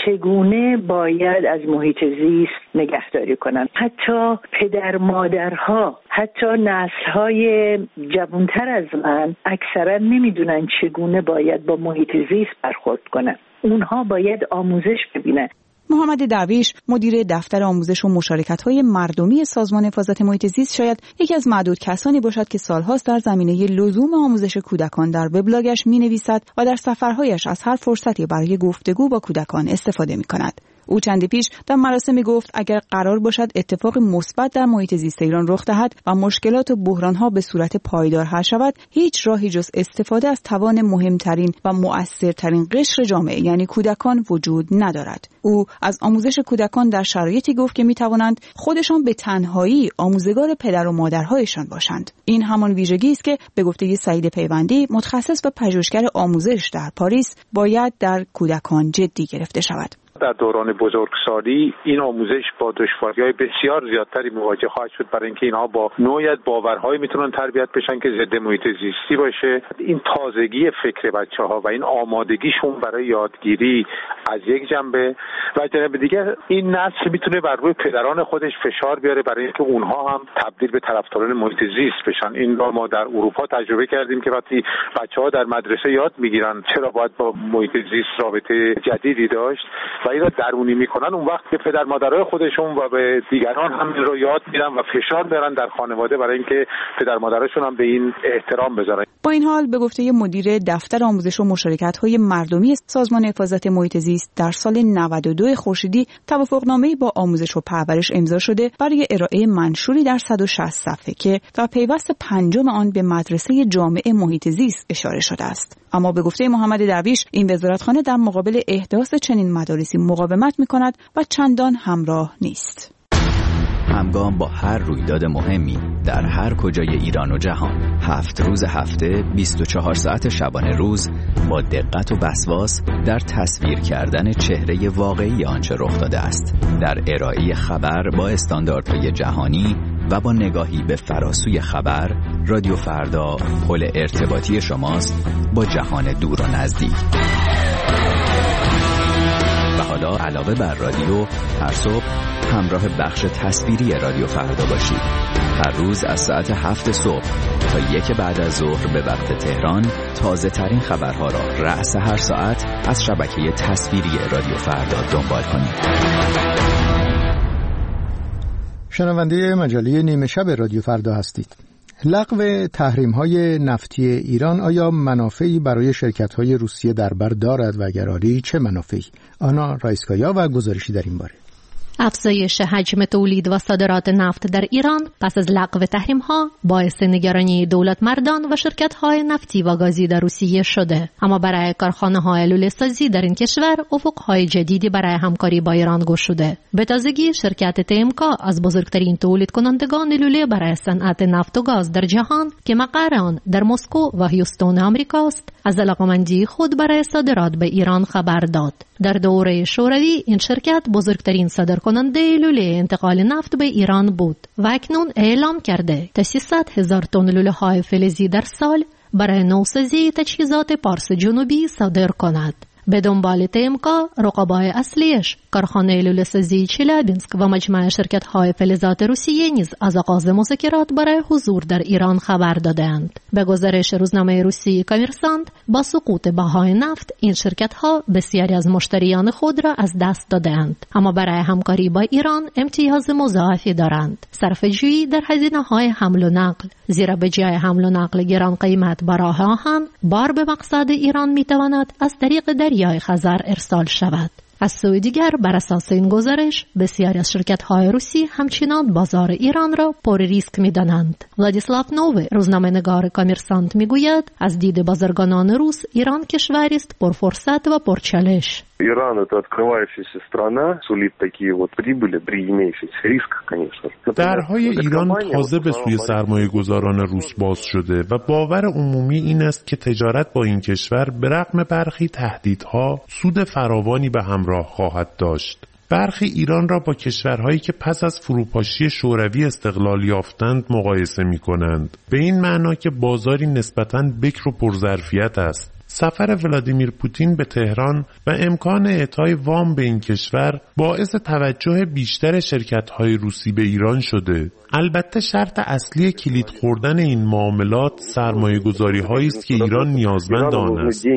چگونه باید از محیط زیست نگهداری کنند. حتی پدر مادرها، حتی نسل‌های جوانتر از من اکثرا نمیدونن چگونه باید با محیط زیست برخورد کنند. اونها باید آموزش ببینن. محمد درویش، مدیر دفتر آموزش و مشارکت‌های مردمی سازمان حفاظت محیط زیست، شاید یکی از معدود کسانی باشد که سالهاست در زمینه لزوم آموزش کودکان در وبلاگش می‌نویسد و در سفرهایش از هر فرصتی برای گفتگو با کودکان استفاده می‌کند. او چندی پیش در مراسمی گفت اگر قرار باشد اتفاق مثبت در محیط زیست ایران رخ دهد و مشکلات و بحران‌ها به صورت پایدار حل شود، هیچ راهی جز استفاده از توان مهمترین و مؤثرترین قشر جامعه یعنی کودکان وجود ندارد. او از آموزش کودکان در شرایطی گفت که می‌توانند خودشان به تنهایی آموزگار پدر و مادرهایشان باشند. این همان ویژگی است که به گفته سعید پیوندی، متخصص و پژوهشگر آموزش در پاریس، باید در کودکان جدی گرفته شود. در دوران بزرگسالی این آموزش با دشواری‌های بسیار زیادتری مواجه خواهد شد، برای اینکه اینها با نوعی باورهایی میتونن تربیت بشن که ضد محیط زیستی باشه. این تازگی فکر بچه‌ها و این آمادگیشون برای یادگیری از یک جنبه و جنبه دیگر، این نسل میتونه بر روی پدران خودش فشار بیاره برای اینکه اونها هم تبدیل به طرفداران محیط زیست بشن. این رو ما در اروپا تجربه کردیم که وقتی بچه‌ها در مدرسه یاد میگیرن چرا باید با محیط زیست رابطه جدیدی داشت و این رو درونی میکنن، اون وقت به پدر مادرای خودشون و به دیگران هم این رو یاد میدن و فشار میارن در خانواده برای اینکه پدر مادرشون هم به این احترام بذارن. با این حال به گفته مدیر دفتر آموزش و مشارکت‌های مردمی سازمان حفاظت محیط زیست، در سال نود و دو خورشیدی توافقنامه‌ای با آموزش و پرورش امضا شده برای ارائه منشوری در صد و شصت صفحه که و پیوست پنجم آن به مدرسه جامعه محیط زیست اشاره شده است. اما به گفته محمد درویش، این وزارتخانه در مقابل احداث چنین مدارسی مقاومت می‌کند و چندان همراه نیست. همگام با هر رویداد مهمی در هر کجای ایران و جهان، هفت روز هفته، بیست و چهار ساعت شبانه روز، با دقت و وسواس در تصویر کردن چهره واقعی آنچه رخ داده است، در ارائه خبر با استانداردهای جهانی و با نگاهی به فراسوی خبر، رادیو فردا پل ارتباطی شماست با جهان دور و نزدیک. و حالا علاوه بر رادیو، هر صبح همراه بخش تصویری رادیو فردا باشید. هر روز از ساعت هفت صبح تا یک بعد از ظهر به وقت تهران، تازه ترین خبرها را رأس هر ساعت از شبکه تصویری رادیو فردا دنبال کنید. شنونده مجله نیمه شب رادیو فردا هستید. لغو تحریم‌های نفتی ایران آیا منافعی برای شرکت‌های روسیه در بر دارد و اگر آری چه منافعی؟ آنا رایسکایا و گزارشی در این باره. افزایش حجم تولید و صادرات نفت در ایران پس از لغو تحریم‌ها باعث نگرانی دولتمردان و شرکت‌های نفتی و گازی در روسیه شده، اما برای کارخانه‌های لوله‌سازی در این کشور افق‌های جدیدی برای همکاری با ایران گشوده. به تازگی شرکت تیمکا از بزرگترین تولید کنندگان لوله برای صنعت نفت و گاز در جهان که مقر آن در مسکو و هیوستون آمریکاست، از علاقه‌مندی خود برای صادرات به ایران خبر داد. در دوره شوروی این شرکت بزرگترین صادرکننده لوله انتقال نفت به ایران بود و اکنون اعلام کرده تا سیصد هزار تن لوله‌های فلزی در سال برای نوسازی تجهیزات پارس جنوبی صادر کند. به دنبال تیمکا، رقبای اصلیش کارخانه لوله‌سازی چلابینسک و مجموعه شرکت‌های فلزات روسیه نیز از آغاز مذاکرات برای حضور در ایران خبر دادند. به گزارش روزنامه روسی کامرسانت، با سقوط بهای نفت این شرکت‌ها بسیاری از مشتریان خود را از دست دادند، اما برای همکاری با ایران امتیاز مضاعفی دارند: صرفه‌جویی در هزینه‌های حمل و نقل، زیرا به جای حمل و نقل گران قیمت با راه آهن، بار به مقصد ایران می‌تواند از طریق دریای خزر ارسال شود. از سوی دیگر بر اساس این گزارش بسیاری از شرکت‌های روسی همچنان بازار ایران را پر ریسک می‌دانند. ولادیسلاو نووی، روزنامه‌نگار کامرسانت، می‌گوید از دید بازرگانان روس ایران کشوری است پرفرصت و پرچالش. Иран — это открывающаяся страна, сулит такие вот прибыли при имеющихся рисках, конечно. درهای ایران تازه به سوی سرمایه گذاران روس باز شده و باور عمومی این است که تجارت با این کشور به رغم برخی تهدیدها سود فراوانی به همراه خواهد داشت. برخی ایران را با کشورهایی که پس از فروپاشی شوروی استقلال یافتند مقایسه می کنند، به این معنا که بازاری نسبتاً بکر و پرظرفیت است. سفر ولادیمیر پوتین به تهران و امکان اعطای وام به این کشور باعث توجه بیشتر شرکت‌های روسی به ایران شده. البته شرط اصلی کلید خوردن این معاملات سرمایه‌گذاری‌هایی است که ایران نیازمند آن است.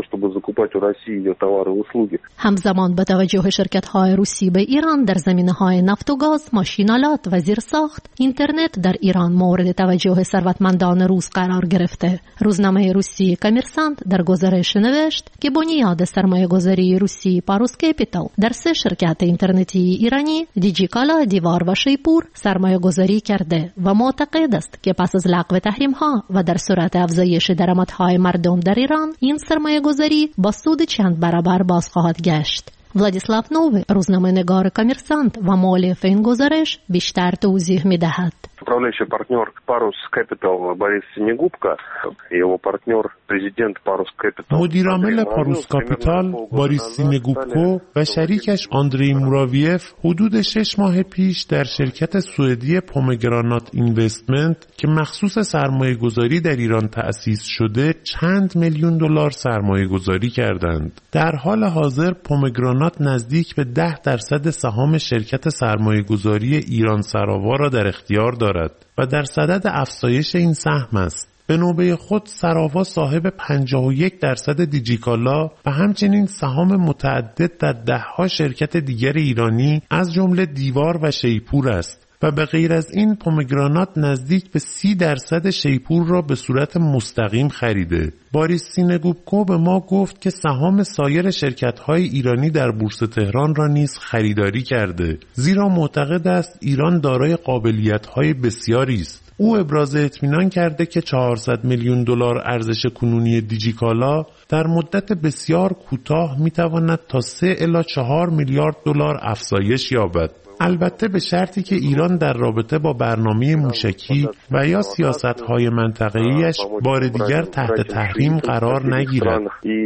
همزمان با توجه شرکت‌های روسی به ایران در زمینه‌های نفت و گاز، ماشین‌آلات و زیرساخت، اینترنت در ایران مورد توجه ثروتمندان روس قرار گرفته. روزنامه روسی کامرسانت در گزارش نوشت که بنیاد سرمایه‌گذاری روسی پاروس کپیتال در سه شرکت اینترنتی ایرانی، دیجیکالا، دیوار و شیپور سرمایه‌گذاری کرده و معتقد است که پس از لغو تحریم‌ها و در صورت افزایش درآمدهای مردم در ایران، این سرمایه‌گذاری با سود چند برابر باز خواهد گشت. ولادیسلاو نووی، روزنامه‌نگار کامرسانت و مؤلف این گزارش، بیشتر توضیح می‌دهد. Управляющий партнер Parus Capital Борис Синегубко и его партнер президент Parus Capital مدیرعامل پاروس کاپیتال باریس سینگوبکو و شریکش آندری موراویف حدود شش ماه پیش در شرکت سوئدی پومگرانات اینوستمنت که مخصوص سرمایه گذاری در ایران تأسیس شده چند میلیون دلار سرمایه گذاری کردند. در حال حاضر پومگرانات نزدیک به ده درصد سهام شرکت سرمایه گذاری ایران سراوا را در اختیار دارد و در صدد افزایش این سهم است. به نوبه خود سراوا صاحب پنجاه و یک درصد دیجیکالا و همچنین سهام متعدد در دهها شرکت دیگر ایرانی از جمله دیوار و شیپور است و به غیر از این پومگرانات نزدیک به سی درصد شیپور را به صورت مستقیم خریده. باریس سینگوبکو به ما گفت که سهام سایر شرکت‌های ایرانی در بورس تهران را نیز خریداری کرده، زیرا معتقد است ایران دارای قابلیت‌های بسیاری است. او ابراز اطمینان کرده که چهارصد میلیون دلار ارزش کنونی دیجیکالا در مدت بسیار کوتاه می‌تواند تا سه الی چهار میلیارد دلار افزایش یابد. البته به شرطی که ایران در رابطه با برنامه موشکی و یا سیاست‌های منطقه‌ایش بار دیگر تحت تحریم قرار نگیرد.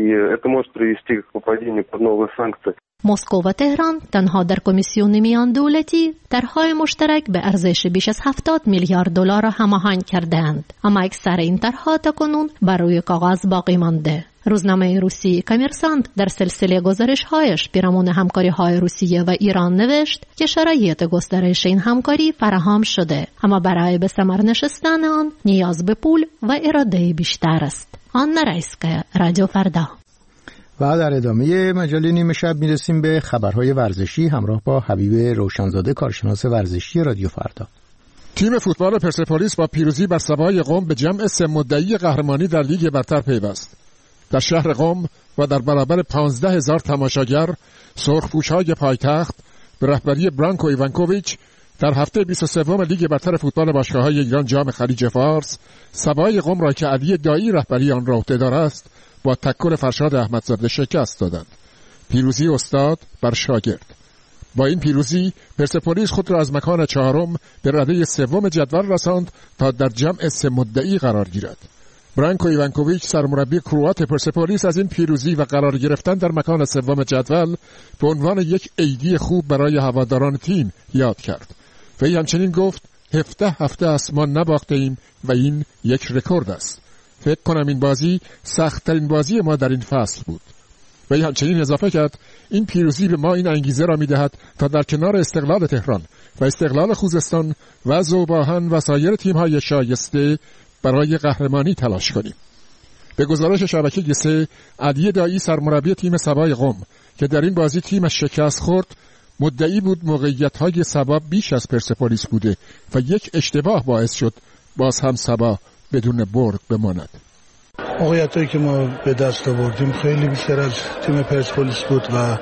مسکو و تهران تنها در کمیسیون میان دولتی طرح‌های مشترک به ارزش بیش از هفتاد میلیارد دلار را هماهنگ کردند، اما اکثر این طرح‌ها تاکنون بر روی کاغذ باقی مانده. روزنامه روسی کامرسانت در سلسله گزارش‌هایش پیرامون همکاری‌های روسیه و ایران نوشت که شرایط گسترش این همکاری فراهم شده، اما برای به ثمر نشستن آن نیاز به پول و اراده بیشتر است. آن رایسکا، رادیو فردا. و در ادامه مجله نیمه شب میرسیم به خبرهای ورزشی همراه با حبیب روشنزاده، کارشناس ورزشی رادیو فردا. تیم فوتبال پرسپولیس با پیروزی بر سبای قم به جمع سه مدعی قهرمانی در لیگ برتر پیوست. در شهر قم و در برابر پانزده هزار تماشاگر، سرخپوش‌های پایتخت به رهبری برانکو ایوانکوویچ در هفته بیست و سوم لیگ برتر فوتبال باشگاه‌های ایران جام خلیج فارس، سبای قم را که علی دایی رهبری آن را عهده‌دار است، با تکل فرشاد احمدزاده شکست دادند. پیروزی استاد بر شاگرد. با این پیروزی پرسپولیس خود را از مکان چهارم به رده سوم جدول رساند تا در جمع سه مدعی قرار گیرد. برانکو ایوانکوویچ سرمربی کروات پرسپولیس از این پیروزی و قرار گرفتن در مکان سوم جدول به عنوان یک عیدی خوب برای هواداران تیم یاد کرد. وی همچنین گفت هفده هفته است ما نباخته ایم و این یک رکورد است. فکر کنم این بازی سخت‌ترین بازی ما در این فصل بود. وی همچنین اضافه کرد این پیروزی به ما این انگیزه را می‌دهد تا در کنار استقلال تهران و استقلال خوزستان و ذوب‌آهن و سایر تیم‌های شایسته برای قهرمانی تلاش کنیم. به گزارش شبکه سه، علی دایی سرمربی تیم سبای قم که در این بازی تیمش شکست خورد، مدعی بود موقعیت‌های سبا بیش از پرسپولیس بوده و یک اشتباه باعث شد باز هم سبا بدون برد بماند. موقعیتایی که ما به دست آوردیم خیلی بیشتر از تیم پرسپولیس بود و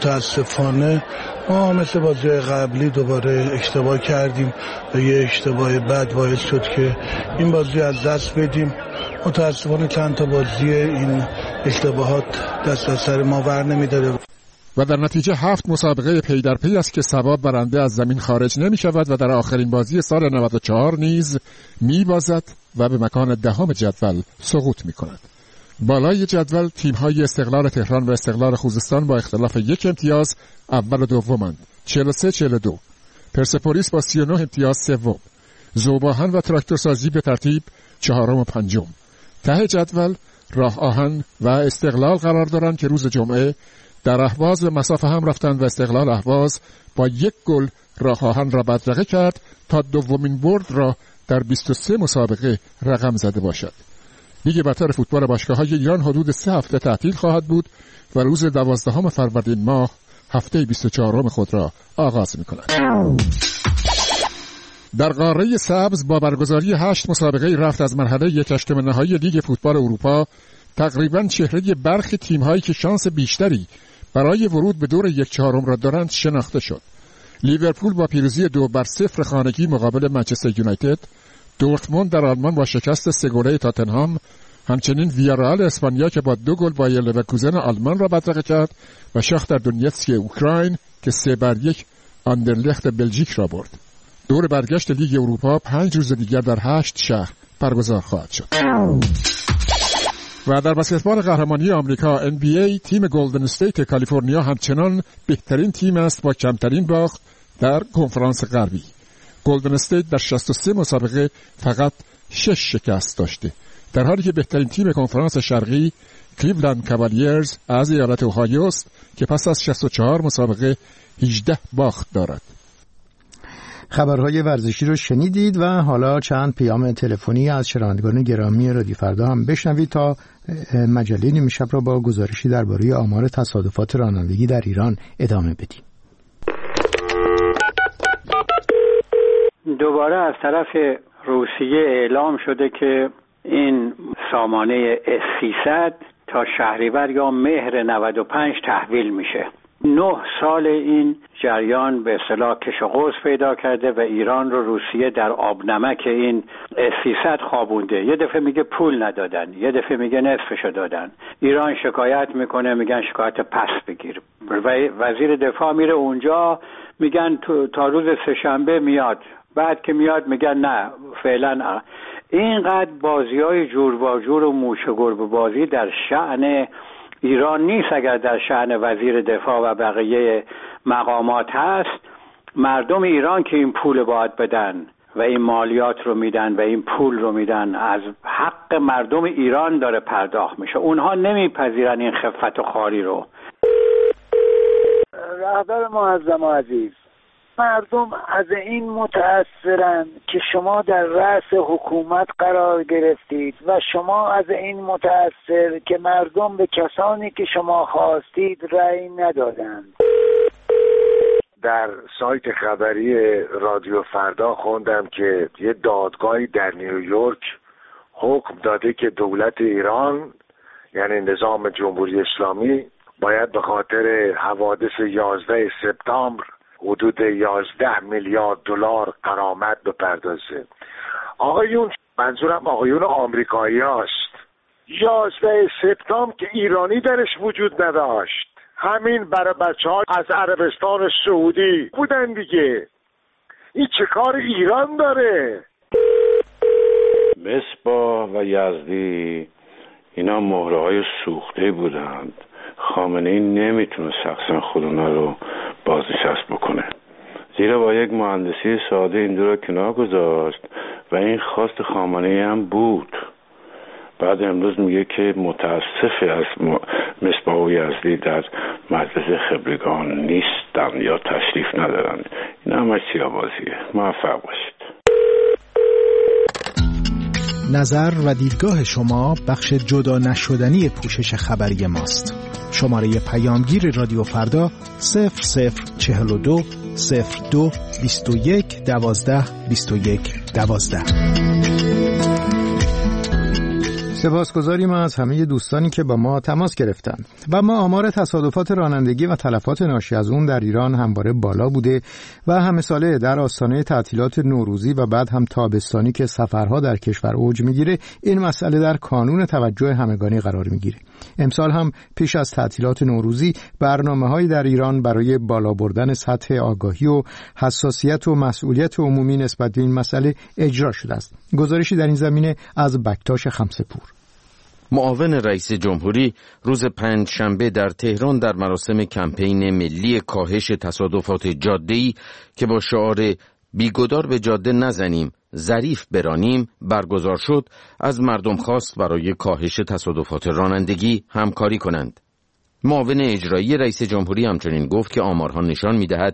متاسفانه ما مثل بازی قبلی دوباره اشتباه کردیم و یه اشتباه بد باعث شد که این بازی از دست بدیم. متاسفانه چند تا بازی این اشتباهات دست از سر ما ور نمی‌داره و در نتیجه هفت مسابقه پی در پی است که سبا برنده از زمین خارج نمی شود و در آخرین بازی سال نود و چهار نیز می بازد و به مکان دهم جدول سقوط می کند. بالای جدول تیم‌های استقلال تهران و استقلال خوزستان با اختلاف یک امتیاز اول و دومند، چهل و سه چهل و دو. پرسپولیس با سی و نه امتیاز سوم. ذوب‌آهن و تراکتورسازی به ترتیب چهارم و پنجم. ته جدول راه آهن و استقلال قرار دارند که روز جمعه در اهواز به مسافه هم رفتند و استقلال اهواز با یک گل راه آهن را بدرقه کرد تا دومین برد را در بیست و سه مسابقه رقم زده باشد. لیگ برتر فوتبال باشگاه‌های ایران حدود سه هفته تعطیل خواهد بود و روز دوازدهم فروردین ماه هفته بیست و چهارم خود را آغاز می‌کند. در قاره سبز با برگزاری هشت مسابقه رفت از مرحله یک هشتم نهایی لیگ فوتبال اروپا تقریباً چهره برخی تیم‌هایی که شانس بیشتری برای ورود به دور یک چهارم را دارند شناخته شد. لیورپول با پیروزی دو بر صفر خانگی مقابل منچستر یونایتد، دورتموند در آلمان با شکست سه گله تاتنهام، همچنین ویارال اسپانیا که با دو گل بایر لورکوزن آلمان را بدرقه کرد و شاختر دونیتسک اوکراین که سه بر یک آندرلخت بلژیک را برد. دور برگشت لیگ اروپا پنج روز دیگر در هشت شهر برگزار خواهد شد. و در بسکتبال قهرمانی آمریکا ان بی ای تیم گلدن استیت کالیفرنیا همچنان بهترین تیم است با کمترین باخت در کنفرانس غربی. گلدن استیت در شصت و سه مسابقه فقط شش شکست داشته، در حالی که بهترین تیم کنفرانس شرقی کلیولند کاوالیرز از ایالت اوهایو است که پس از شصت و چهار مسابقه هجده باخت دارد. خبرهای ورزشی رو شنیدید و حالا چند پیام تلفنی از شنوندگان گرامی رادیو فردا هم بشنوید تا مجله نیمه شب را با گزارشی درباره آمار تصادفات رانندگی در ایران ادامه بدیم. دوباره از طرف روسیه اعلام شده که این سامانه اس سیصد تا شهریور یا مهر نود و پنج تحویل میشه. نه سال این جریان به اصطلاح کش و قوس پیدا کرده و ایران رو روسیه در آب نمک این اس سیصد خوابونده. یه دفعه میگه پول ندادن، یه دفعه میگه نصفشو دادن. ایران شکایت میکنه، میگن شکایت پس بگیر. و وزیر دفاع میره اونجا، میگن تا روز سه‌شنبه میاد. بعد که میاد میگن نه فعلا. اینقدر بازی‌های جور با جور و موش و گربه بازی در شأن ایران نیست. اگر در شأن وزیر دفاع و بقیه مقامات هست، مردم ایران که این پول باید بدن و این مالیات رو میدن و این پول رو میدن، از حق مردم ایران داره پرداخت میشه. اونها نمیپذیرن این خفت و خواری رو. رهبر معظم و عزیز، مردم از این متأثرن که شما در رأس حکومت قرار گرفتید و شما از این متأثر که مردم به کسانی که شما خواستید رأی ندادند. در سایت خبری رادیو فردا خوندم که یه دادگاهی در نیویورک حکم داده که دولت ایران یعنی نظام جمهوری اسلامی باید به خاطر حوادث یازده سپتامبر حدود یازده میلیارد دلار غرامت بپردازه. آقایون، منظورم آقایون آمریکایی هست. یازده سپتامبر که ایرانی درش وجود نداشت، همین برای بچه ها از عربستان سعودی بودن دیگه. این چه کار ایران داره؟ مصباح و یزدی اینا مهره های سوخته بودند. خامنه ای نمیتونه شخصا خودونا رو بازنشست بکنه، زیرا با یک مهندسی ساده این دو را کنار گذاشت و این خواست خامنه ای هم بود. بعد امروز میگه که متاسفه از مصباح و یزدی در مجلس خبرگان نیستن یا تشریف ندارن. این همه سیاه‌بازیه. موفق باشید. نظر و دیدگاه شما بخش جدا نشدنی پوشش خبری ماست. شماره پیامگیر رادیو فردا صفر صفر چهل و دو صفر دو بیست و یک دوازده بیست و یک دوازده. سپاسگزاریم از همه دوستانی که با ما تماس گرفتند. و ما آمار تصادفات رانندگی و تلفات ناشی از اون در ایران همواره بالا بوده و همه ساله در آستانه تعطیلات نوروزی و بعد هم تابستانی که سفرها در کشور اوج میگیره، این مسئله در کانون توجه همگانی قرار میگیره. امسال هم پیش از تعطیلات نوروزی برنامه‌هایی در ایران برای بالا بردن سطح آگاهی و حساسیت و مسئولیت عمومی نسبت به این مسئله اجرا شده است. گزارشی در این زمینه از بکتاش خمسه‌پور. معاون رئیس جمهوری روز پنجشنبه در تهران در مراسم کمپین ملی کاهش تصادفات جاده‌ای که با شعار بیگدار به جاده نزنیم ظریف برانیم برگزار شد، از مردم خواست برای کاهش تصادفات رانندگی همکاری کنند. معاون اجرایی رئیس جمهوری همچنین گفت که آمارها نشان می‌دهد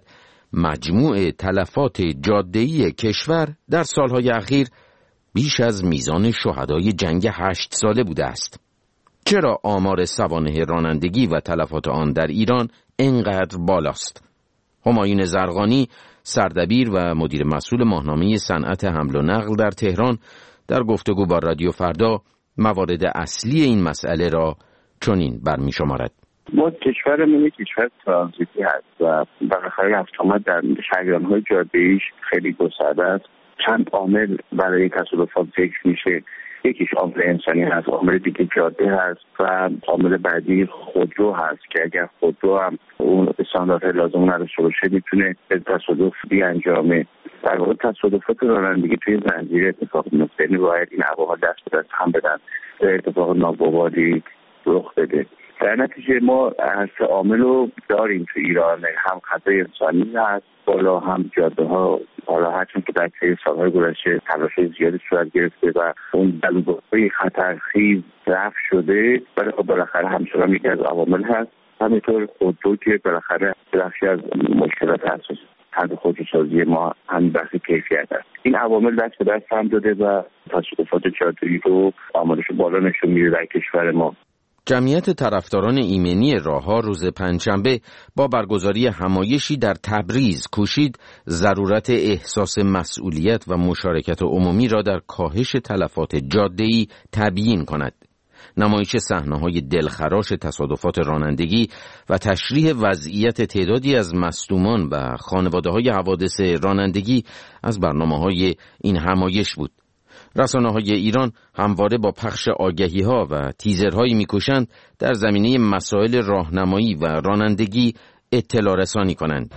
مجموع تلفات جاده‌ای کشور در سالهای اخیر بیش از میزان شهدای جنگ هشت ساله بوده است. چرا آمار سوانح رانندگی و تلفات آن در ایران اینقدر بالاست؟ همایون زرقانی، سردبیر و مدیر مسئول ماهنامه صنعت حمل و نقل در تهران، در گفتگو با رادیو فردا موارد اصلی این مسئله را چنین برمی‌شمارد. ما کشورمون یک کشور ترانزیتی هست و بالاخره افتامت در شریان‌های جاده‌ایش خیلی گسترده است. چند عامل برای تصادفات ذکر میشه. یکیش عامل انسانی هست، عامل دیگه جاده هست و عامل بعدی خودرو هست که اگر خودرو هم اون استانداردهای لازم نداشته باشه میتونه تصادف بیانجامه. در واقع تصادفات رانندگی توی زنجیره اتفاق میفته، یعنی باید این عوامل دست به دست هم بدن تا اتفاق ناگواری رخ بده. در نتیجه ما هر سه عامل رو داریم تو ایران، هم خطای انسانی هست بالا، هم جاده ها حالا هرچند که در طی سالهای گذشته تلاش‌های زیادی صورت گرفته و اون بلوغ‌های خطرخیز رفع شده، ولی خب بالاخره همچنان یکی از عوامل هست. همینطور خودرو که بالاخره بخشی از مشکلات اساسی حد خودروسازی ما هم بحث کیفیت است. این عوامل دست به دست هم داده و تصادفات جاده‌ای رو آمارش بالا نشون میده در کشور ما. جمعیت طرفداران ایمنی راه‌ها روز پنجشنبه با برگزاری همایشی در تبریز کوشید ضرورت احساس مسئولیت و مشارکت عمومی را در کاهش تلفات جاده‌ای تبیین کند. نمایش صحنه‌های دلخراش تصادفات رانندگی و تشریح وضعیت تعدادی از مصدومان و خانواده‌های حوادث رانندگی از برنامه‌های این همایش بود. رسانه‌های ایران همواره با پخش آگهی‌ها و تیزرهایی می‌کوشند در زمینه مسائل راهنمایی و رانندگی اطلاع رسانی کنند.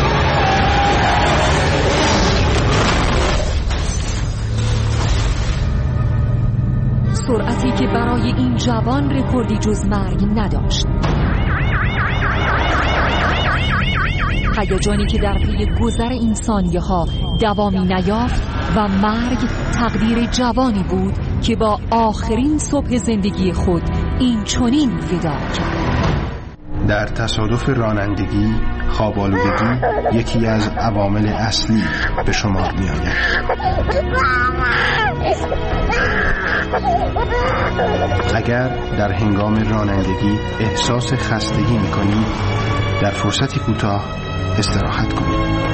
سرعتی که برای این جوان رکوردی جز مرگ نداشت. هیجانی که در پی گذر این ثانیه‌ها دوامی نیافت و مرگ تقدیر جوانی بود که با آخرین صبح زندگی خود این چنین وداع کرد. در تصادف رانندگی خواب‌آلودگی یکی از عوامل اصلی به شمار می‌آید. اگر در هنگام رانندگی احساس خستگی می‌کنید، در فرصتی کوتاه استراحت کنید.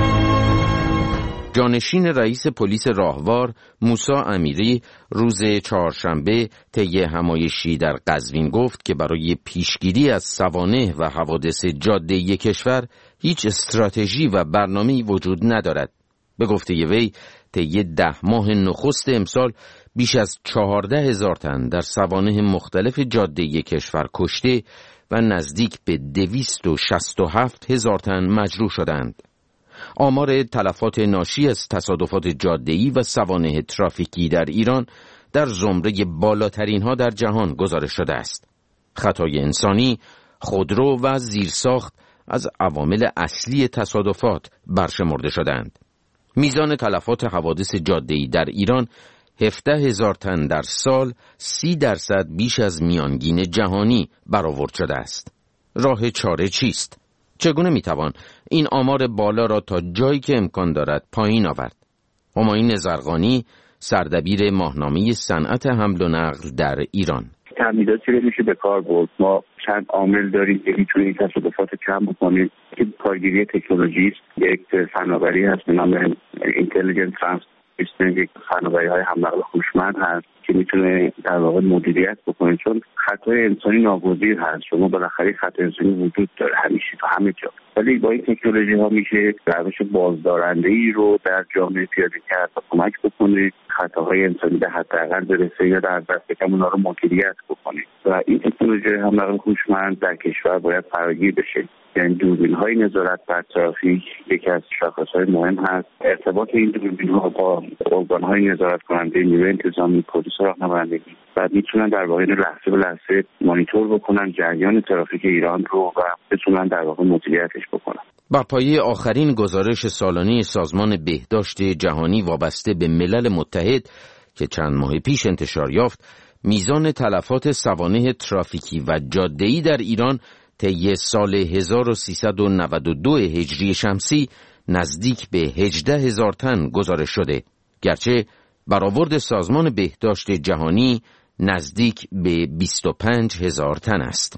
جانشین رئیس پلیس راهوار موسی امیری روز چهارشنبه طی همایشی در قزوین گفت که برای پیشگیری از سوانح و حوادث جاده‌ای کشور هیچ استراتژی و برنامه‌ای وجود ندارد. به گفته وی طی ده ماه نخست امسال بیش از چهارده هزار تن در سوانح مختلف جاده‌ای کشور کشته و نزدیک به دویست و شصت و هفت هزار تن مجروح شدند. آمار تلفات ناشی از تصادفات جاده‌ای و سوانح ترافیکی در ایران در زمره بالاترین ها در جهان گزارش شده است. خطای انسانی، خودرو و زیرساخت از عوامل اصلی تصادفات برشمرده شدند. میزان تلفات حوادث جاده‌ای در ایران هفده هزار تن در سال، سی درصد بیش از میانگین جهانی برآورد شده است. راه چاره چیست؟ چگونه میتوان این آمار بالا را تا جایی که امکان دارد پایین آورد؟ همایون زرقانی، سردبیر ماهنامه صنعت حمل و نقل در ایران: تمهیداتی رو میشه به کار برد. ما چند عامل داریم که میتونه این تصادفات کم بکنیم که کارگیری تکنولوژی است. یک فناوری هست به نام اینتلیجنت ترانسمیشن، یک فناوری های حمل و نقل هوشمند هست که میتونه در واقع مدیریت بکنه، چون خطای انسانی ناگزیر هست. شما بالاخره خطای انسانی وجود داره همیشه تو همه جا، ولی با این تکنولوژی ها میشه روش بازدارنده ای رو در جامعه پیاده کرد و کمک بکنه خطاهای انسانی به حداقل برسه یا در دست کم اونها رو مدیریت بکنه. و این تکنولوژی حمل و نقل هوشمند در کشور باید فراگیر بشه. یعنی دوربین‌های نظارت بر ترافیک یکی از شاخص‌های مهم هست. ارتباط این دوربین‌ها با ارگان‌های نظارت کننده نیروی انتظامی، پلیس راهنمایی و میتونن در واقع لحظه به لحظه مانیتور بکنن جریان ترافیک ایران رو و بتونن در واقع مدیریتش بکنن. بر پایه آخرین گزارش سالانه سازمان بهداشت جهانی وابسته به ملل متحد که چند ماه پیش انتشار یافت، میزان تلفات سوانح ترافیکی و جاده‌ای در ایران طی سال هزار و سیصد و نود و دو هجری شمسی نزدیک به هجده هزار تن گزارش شده، گرچه برآورد سازمان بهداشت جهانی نزدیک به بیست و پنج هزار تن است.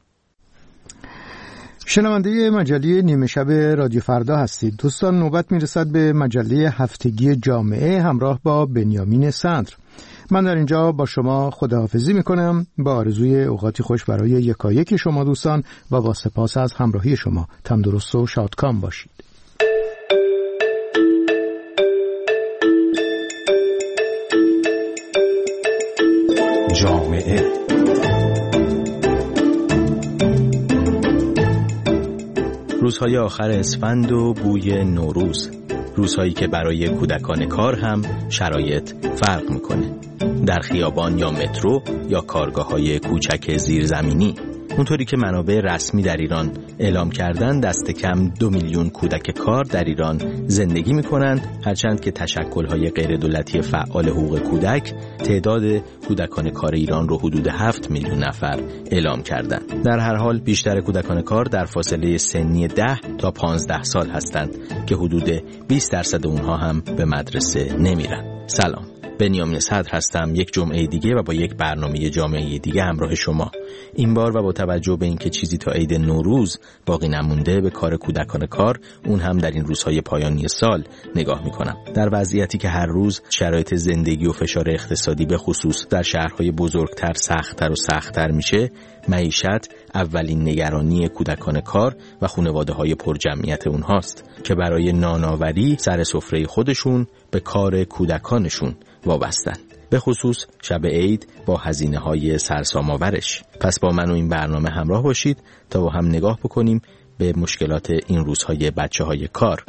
شنونده مجله نیمه شب رادیو فردا هستید. دوستان، نوبت میرسد به مجله هفتگی جامعه همراه با بنیامین صدر. من در اینجا با شما خداحافظی میکنم با آرزوی اوقاتی خوش برای یکایک شما دوستان و با سپاس از همراهی شما. تندرست و شادکام باشید. جامعه روزهای آخر اسفند و بوی نوروز، روزهایی که برای کودکان کار هم شرایط فرق میکنه. در خیابان یا مترو یا کارگاه‌های کوچک زیرزمینی، اونطوری که منابع رسمی در ایران اعلام کردن دست کم دو میلیون کودک کار در ایران زندگی میکنند، هرچند که تشکل‌های غیر دولتی فعال حقوق کودک تعداد کودکان کار ایران رو حدود هفت میلیون نفر اعلام کردند. در هر حال بیشتر کودکان کار در فاصله سنی ده تا پانزده سال هستند که حدود بیست درصد اونها هم به مدرسه نمیرن. سلام، بنیامین صدر هستم. یک جمعه دیگه و با یک برنامه جامعه دیگه همراه شما. این بار و با توجه به اینکه چیزی تا عید نوروز باقی نمونده، به کار کودکان کار، اون هم در این روزهای پایانی سال نگاه میکنم. در وضعیتی که هر روز شرایط زندگی و فشار اقتصادی به خصوص در شهرهای بزرگتر سخت‌تر و سخت‌تر میشه، معیشت اولین نگرانی کودکان کار و خانواده‌های پرجمعیت اونهاست که برای نانآوری سر سفره خودشون به کار کودکانشون وابستن، به خصوص شب عید با هزینه‌های سرسام‌آورش. پس با من و این برنامه همراه باشید تا با هم نگاه بکنیم به مشکلات این روزهای بچه‌های کار.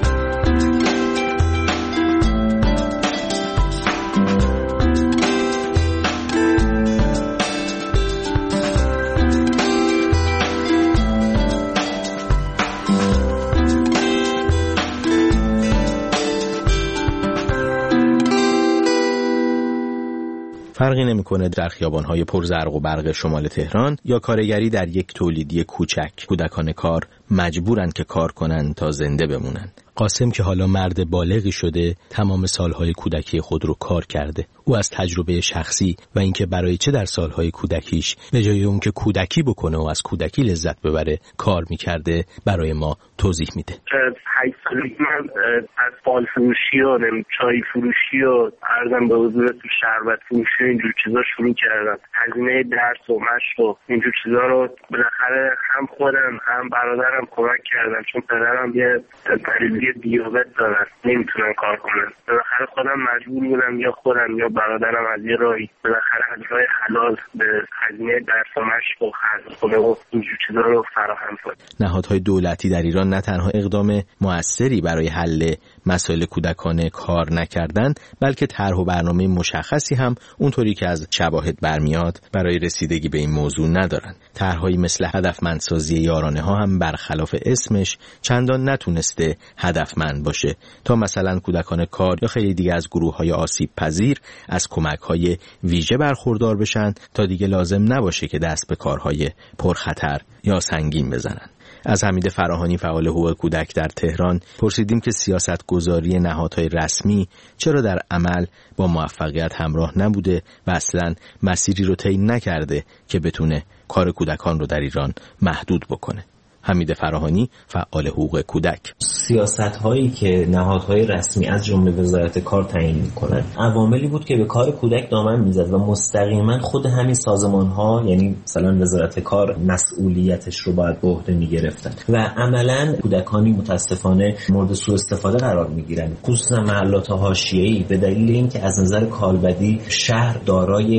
فرقی نمی‌کنه در خیابان‌های پرزرق و برق شمال تهران یا کارگری در یک تولیدی کوچک، کودکان کار مجبورن که کار کنن تا زنده بمونن. قاسم که حالا مرد بالغی شده، تمام سالهای کودکی خود رو کار کرده. او از تجربه شخصی و اینکه برای چه در سالهای کودکیش به جای اون که کودکی بکنه و از کودکی لذت ببره کار میکرده برای ما توضیح میده. هشت سالگی من از فال فروشی و چای فروشی و عرضم به حضور تو شربت فروشی اینجور چیزا شروع کردم. هزینه درس و مشق و اینجور چیزا رو بالاخره هم خودم هم برادرم کمک کردم، چون پدرم یه مریضی دیابت دارن، نمیتونن کار کنن. بالاخره خودم مجبور بودم یا خودم یا برادرم از یه راهی بالاخره از راه حلال به هزینه درس و مشق و خرج خونه و اینجور چیزا رو فراهم کنم. نهادهای دولتی در ایران نه تنها اقدام مؤثری برای حل مسائل کودکان کار نکردن، بلکه طرح و برنامه مشخصی هم اونطوری که از شواهد برمیاد برای رسیدگی به این موضوع ندارن. طرحهایی مثل هدفمندسازی یارانه ها هم برخلاف اسمش چندان نتونسته هدفمند باشه تا مثلا کودکان کار یا خیلی دیگه از گروه‌های آسیب پذیر از کمک‌های ویژه برخوردار بشن تا دیگه لازم نباشه که دست به کارهای پرخطر یا سنگین بزنن. از حمید فراهانی فعال حقوق کودک در تهران پرسیدیم که سیاست گذاری نهادهای رسمی چرا در عمل با موفقیت همراه نبوده و اصلاً مسیری رو طی نکرده که بتونه کار کودکان رو در ایران محدود بکنه. حمید فراهانی فعال حقوق کودک: سیاست‌هایی که نهادهای رسمی از جمله وزارت کار تعیین می‌کنند عواملی بود که به کار کودک دامن می‌زد و مستقیما خود همین سازمان‌ها، یعنی مثلا وزارت کار، مسئولیتش رو باید به عهده می‌گرفتن و عملاً کودکانی متأسفانه مورد سوء استفاده قرار می‌گیرن، خصوصا محلات حاشیه‌ای، به دلیل اینکه از نظر کالبدی شهر دارای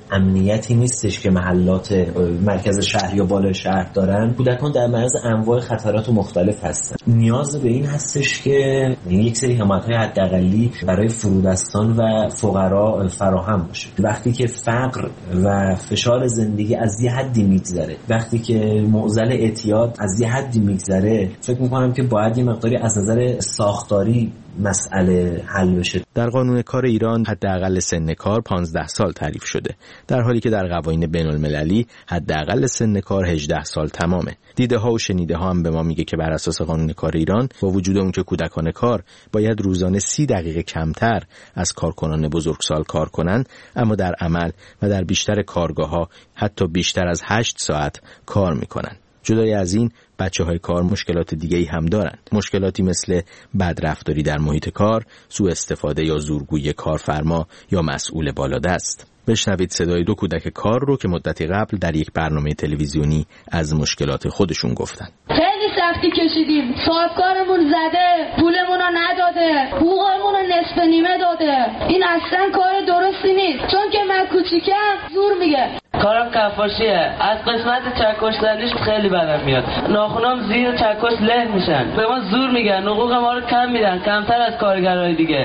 امنیتی نیستش که محلات مرکز شهر یا بالای شهر دارن، کودکان در معرض انواع خطرات مختلف هستن. نیاز به این هستش که یک سری حمایت‌های حداقلی برای فرودستان و فقرا فراهم باشه. وقتی که فقر و فشار زندگی از یه حدی میگذره، وقتی که معضل اعتیاد از یه حدی میگذره، فکر می‌کنم که باید یه مقداری از نظر ساختاری مسئله حل بشه. در قانون کار ایران حداقل سن کار پانزده سال تعریف شده، در حالی که در قوانین بین‌المللی حداقل سن کار هجده سال تمامه. دیده ها و شنیده ها هم به ما میگه که بر اساس قانون کار ایران با وجود اون که کودکان کار باید روزانه سی دقیقه کمتر از کارکنان بزرگسال کار کنن، اما در عمل و در بیشتر کارگاه‌ها حتی بیشتر از هشت ساعت کار میکنن. جدای از این، بچه‌های کار مشکلات دیگه‌ای هم دارند. مشکلاتی مثل بدرفتاری در محیط کار، سوء استفاده یا زورگویی کارفرما یا مسئول بالادست. بشنوید صدای دو کودک کار رو که مدتی قبل در یک برنامه تلویزیونی از مشکلات خودشون گفتن. خیلی سختی کشیدیم، صاحب کارمون زده، پولمون رو نداده، حقوقمون رو نصف نیمه داده. این اصلا کار درستی نیست، چون که من کوچیکم زور میگه. کارم کفاشیه، از قسمت چکش زنیش خیلی بدم میاد. ناخونام زیر چکش له میشن، به ما زور میگن، حقوق ما رو کم میدن، کمتر از کارگرای دیگه.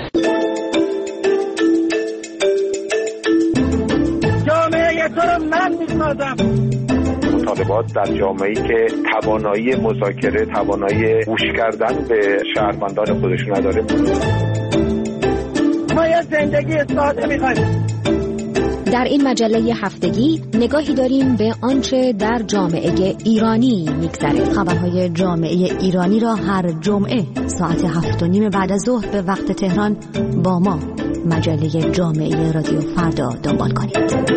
جامعه تو رو من میسازم. مطالبات در جامعه‌ای که توانایی مذاکره، توانایی گوش کردن به شهروندان خودش نداره. ما یه زندگی ساده میخوایم. در این مجله هفتگی نگاهی داریم به آنچه در جامعه ایرانی میگذره. خبرهای جامعه ایرانی را هر جمعه ساعت هفت و نیم بعد از ظهر به وقت تهران با ما مجله جامعه رادیو فردا دنبال کنید.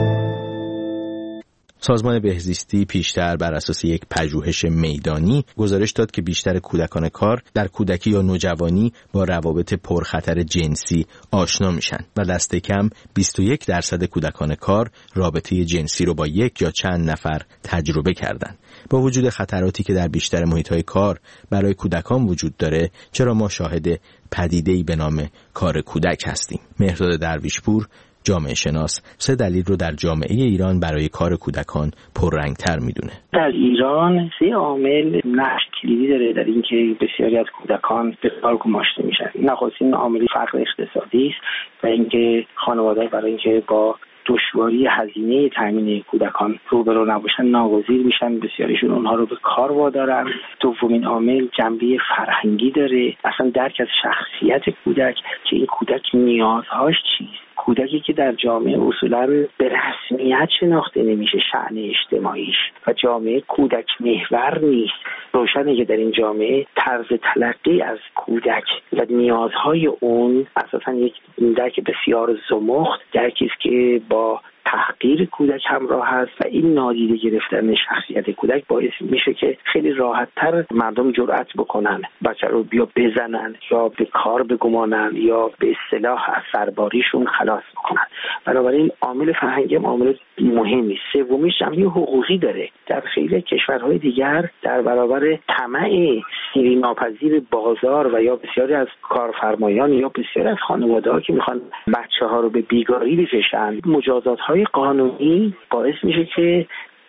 سازمان بهزیستی پیشتر بر اساس یک پژوهش میدانی گزارش داد که بیشتر کودکان کار در کودکی یا نوجوانی با روابط پرخطر جنسی آشنا میشن و دست کم بیست و یک درصد کودکان کار رابطه جنسی رو با یک یا چند نفر تجربه کردن. با وجود خطراتی که در بیشتر محیط‌های کار برای کودکان وجود داره، چرا ما شاهد پدیده‌ای به نام کار کودک هستیم؟ مهرداد درویشپور، جامعه شناس، سه دلیل رو در جامعه ایران برای کار کودکان پررنگ‌تر میدونه. در ایران سه عامل نقش کلیدی داره در اینکه بسیاری از کودکان به کار گماشته میشن. نخستین عامل فقر اقتصادی است و اینکه خانواده‌ها برای اینکه با دشواری هزینه تامین کودکان روبرو نباشن ناگزیر میشن، بسیاریشون اونها رو به کار وادارن. دومین عامل جنبه فرهنگی داره، اصلا درک از شخصیت کودک که این کودک نیازهاش چیست. کودکی که در جامعه اصولاً به رسمیت شناخته نمیشه شأن اجتماعیش و جامعه کودک محور نیست. روشنه که در این جامعه طرز تلقی از کودک و نیازهای اون اساساً یک درک بسیار زمخت، درکی است که با تحقیر کودک همراه هست و این نادیده گرفتن شخصیت کودک باعث میشه که خیلی راحت‌تر مردم جرأت بکنن بچه رو بیا بزنن یا به کار بگمانن یا به اصطلاح از سرباریشون خلاص بکنن. بنابراین عامل فرهنگی هم عامل مهمی. سومیش جنبه حقوقی داره. در خیلی کشورهای دیگر در برابر طمع سیری ناپذیر بازار و یا بسیاری از کارفرمایان یا بسیاری از خانواده‌ها که میخوان بچه‌ها رو به بیگاری بکشن، مجازات‌های قانونی باعث میشه که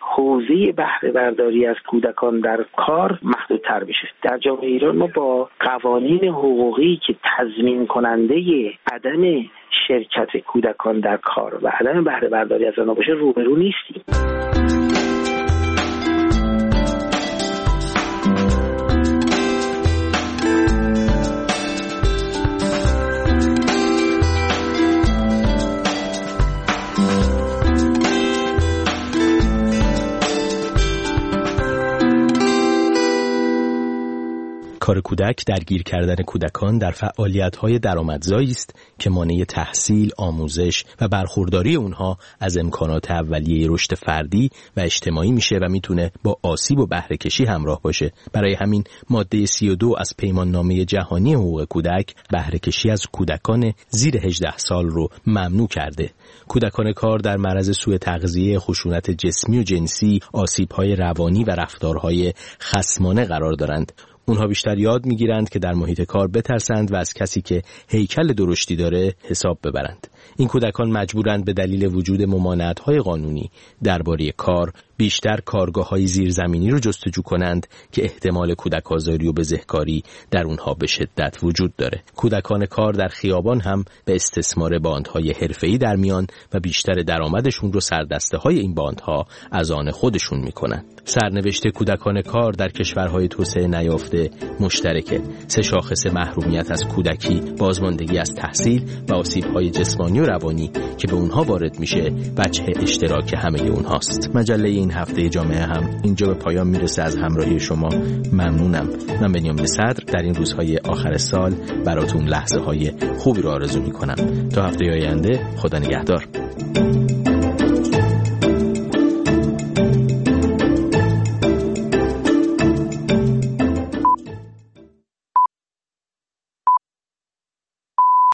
حوزه بهره برداری از کودکان در کار محدودتر بشه. در جامعه ایران ما با قوانین حقوقی که تضمین کننده عدم شرکت کودکان در کار و عدم بهره برداری از آنها باشه روبرو نیستیم. کار کودک درگیر کردن کودکان در فعالیت‌های درآمدزایی است که مانع تحصیل، آموزش و برخورداری اونها از امکانات اولیه رشد فردی و اجتماعی میشه و میتونه با آسیب و بهره‌کشی همراه باشه. برای همین ماده سی و دو از پیماننامه جهانی حقوق کودک بهره‌کشی از کودکان زیر هجده سال رو ممنوع کرده. کودکان کار در معرض سوء تغذیه، خشونت جسمی و جنسی، آسیب‌های روانی و رفتارهای خصمانه قرار دارند. اونها بیشتر یاد میگیرند که در محیط کار بترسند و از کسی که هیکل درشتی داره حساب ببرند. این کودکان مجبورند به دلیل وجود ممانعت‌های قانونی درباره کار بیشتر کارگاه‌های زیرزمینی رو جستجو کنند که احتمال کودک آزاری و بزهکاری در اونها به شدت وجود داره. کودکان کار در خیابان هم به استثمار باندهای حرفه‌ای در میان و بیشتر درآمدشون رو سردسته‌های این باندها از آن خودشون میکنن. سرنوشت کودکان کار در کشورهای توسعه نیافته مشترکه. سه شاخص محرومیت از کودکی، بازماندگی از تحصیل و آسیب‌های جسمانی و روانی که به اونها وارد میشه وجه اشتراک همه اونهاست. مجله این هفته جامعه هم اینجا به پایان میرسه. از همراهی شما ممنونم. من بنیامین صدر در این روزهای آخر سال براتون لحظه های خوبی رو آرزو میکنم. تا هفته آینده خدا نگهدار.